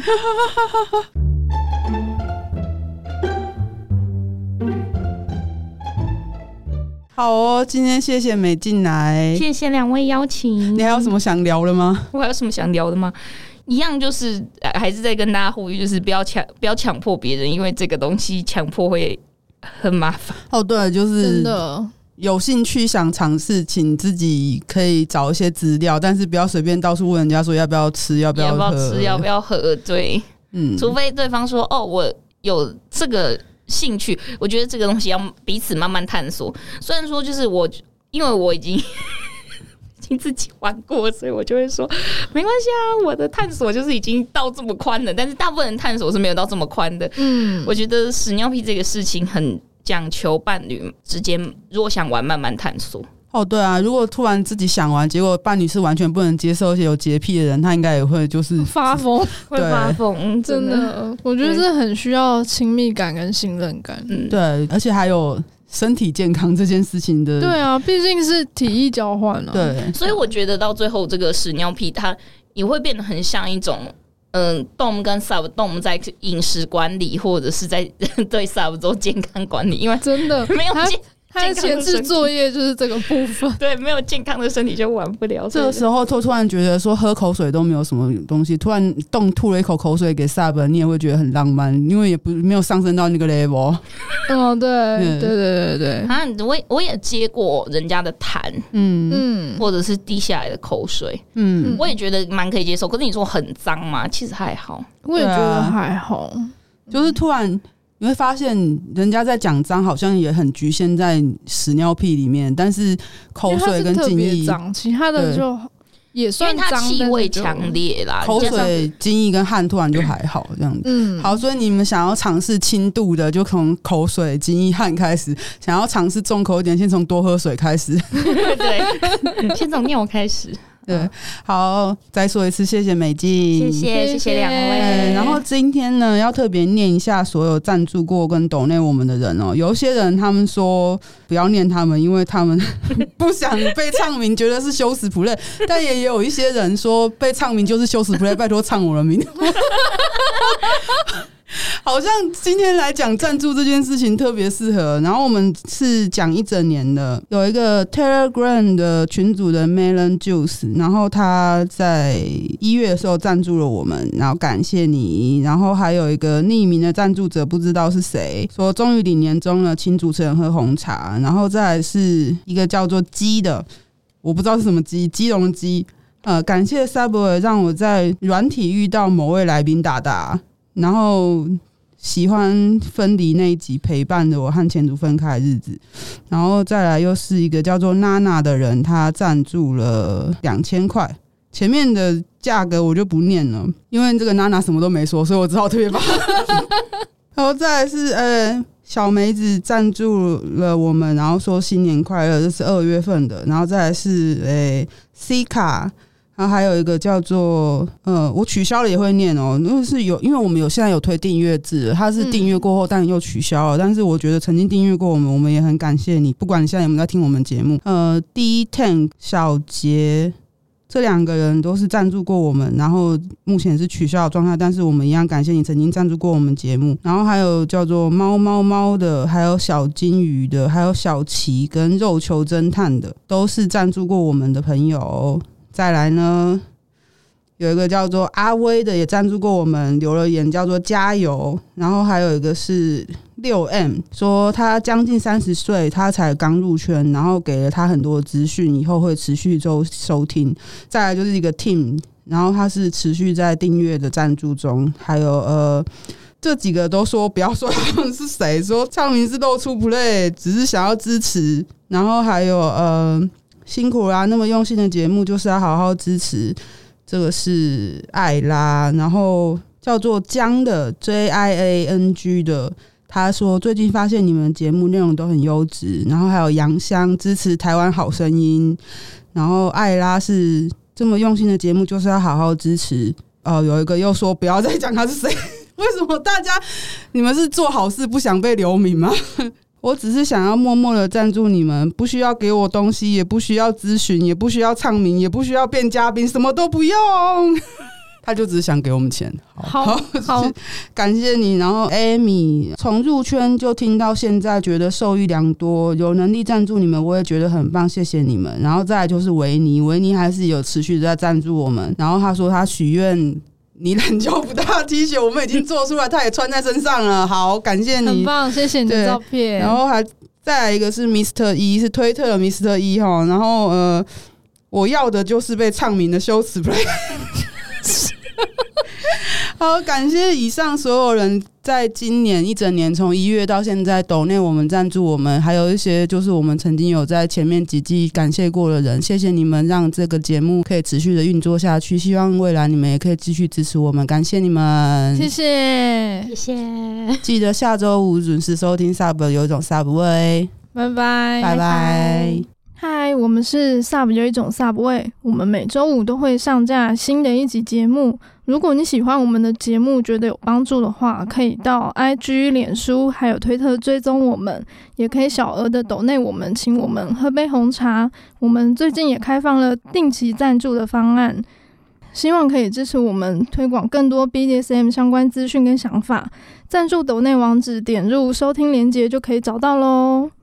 好哦，今天谢谢美静来， 谢谢两位邀请。 你还有什么想聊的吗？ 我还有什么想聊的吗？一样就是还是在跟大家呼吁，就是不要强迫别人，因为这个东西强迫会很麻烦。 哦，对，就是真的有兴趣想尝试，请自己可以找一些资料，但是不要随便到处问人家说要不要吃，要不要喝， 要不要喝。对，除非对方说哦，我有这个兴趣，我觉得这个东西要彼此慢慢探索。虽然说就是因为我已经自己玩过，所以我就会说没关系啊，我的探索就是已经到这么宽了，但是大部分人探索是没有到这么宽的。我觉得屎尿屁这个事情很讲求伴侣之间，如果想玩慢慢探索。 哦，对啊，如果突然自己想玩，结果伴侣是完全不能接受，而且有洁癖的人，他应该也会就是发疯， 会发疯， 真的。我觉得这很需要亲密感跟信任感。 对，而且还有身体健康这件事情的， 对啊，毕竟是体液交换啊。 对， 所以我觉得到最后这个屎尿屁，它也会变得很像一种dom 跟 sub 在饮食管理，或者是在对 sub 做健康管理，因为真的没有他的前置作业就是这个部分。 对，没有健康的身体就玩不了。 这个时候突然觉得说喝口水都没有什么东西，突然吐了一口口水给 sub， 你也会觉得很浪漫，因为也没有上升到那个 level。 对啊，我也接过人家的痰，或者是滴下来的口水，我也觉得蛮可以接受。可是你说很脏嘛，其实还好。 我也觉得还好， 就是突然你会发现人家在讲脏好像也很局限在屎尿屁里面，但是口水跟精液脏，其他的就也算脏， 因为它气味强烈啦。 口水、精液跟汗突然就还好这样子。好，所以你们想要尝试轻度的，就从口水、精液、汗开始；想要尝试重口一点，先从多喝水开始。 对，先从尿开始。 对，好，再说一次，谢谢美静， 谢谢两位。 然后今天呢，要特别念一下所有赞助过跟抖内我们的人哦。有些人他们说不要念他们，因为他们不想被唱名，觉得是羞耻 play。但也有一些人说被唱名就是羞耻 play， 拜托唱我的名。好像今天来讲赞助这件事情特别适合，然后我们是讲一整年的。有一个 Telegram 的群组的 Melon Juice， 然后他在1月的时候赞助了我们，然后感谢你。然后还有一个匿名的赞助者不知道是谁，说终于领年终了，请主持人喝红茶。然后再来是一个叫做鸡的，我不知道是什么鸡，基隆的鸡。感谢 Subway 让我在软体遇到某位来宾大大，然后喜欢分离那一集陪伴着我和前主分开的日子。然后再来又是一个叫做娜娜的人，他赞助了2000块。前面的价格我就不念了，因为这个娜娜什么都没说，所以我只好特别把然后再来是小梅子赞助了我们，然后说新年快乐，这是2月份的。然后再来是C 卡，然后还有一个叫做我取消了也会念哦，因为我们现在有推订阅制，它是订阅过后但又取消了，但是我觉得曾经订阅过我们也很感谢你，不管你现在有没有在听我们节目。D10 小杰这2个人都是赞助过我们，然后目前是取消的状态，但是我们一样感谢你曾经赞助过我们节目。然后还有叫做猫猫猫的，还有小金鱼的，还有小琪跟肉球侦探的，都是赞助过我们的朋友。再来呢，有一个叫做阿威的也赞助过我们，留了言叫做加油。然后还有一个是6M， 说他将近30岁，他才刚入圈，然后给了他很多资讯，以后会持续收听。再来就是一个 Team， 然后他是持续在订阅的赞助中。还有这几个都说不要说他们是谁，说唱名是露出 play， 只是想要支持。然后还有辛苦啦，那么用心的节目就是要好好支持。这个是艾拉，然后叫做江的 JIANG 的，他说最近发现你们节目内容都很优质。然后还有杨香支持台湾好声音，然后艾拉是这么用心的节目就是要好好支持。有一个又说不要再讲他是谁，为什么大家你们是做好事不想被留名吗？我只是想要默默的赞助你们，不需要给我东西，也不需要咨询，也不需要唱名，也不需要变嘉宾，什么都不用。他就只是想给我们钱。好感谢你。然后 Amy 从入圈就听到现在，觉得受益良多，有能力赞助你们我也觉得很棒，谢谢你们。然后再来就是维尼还是有持续的在赞助我们。然后他说他许愿你懒觉不大 T 恤我们已经做出来，他也穿在身上了。好，感谢你， 很棒，谢谢你的照片。 然后还再来一个是 Mr. E， 是推特的 Mr. E 齁。然后我要的就是被唱名的羞耻 play。好，感谢以上所有人在今年一整年从1月到现在抖内我们赞助我们，还有一些就是我们曾经有在前面几季感谢过的人，谢谢你们让这个节目可以持续的运作下去，希望未来你们也可以继续支持我们，感谢你们， 谢谢谢谢。 记得下周5准时收听 Sub 有一种 Sub 味， 拜拜拜拜。 嗨，我们是 Sub 有一种 Sub 味，我们每周5都会上架新的一集节目。如果你喜欢我们的节目，觉得有帮助的话，可以到 IG、脸书还有推特追踪我们，也可以小额的抖内我们，请我们喝杯红茶。我们最近也开放了定期赞助的方案，希望可以支持我们推广更多 BDSM 相关资讯跟想法。赞助抖内网址点入收听连结就可以找到咯。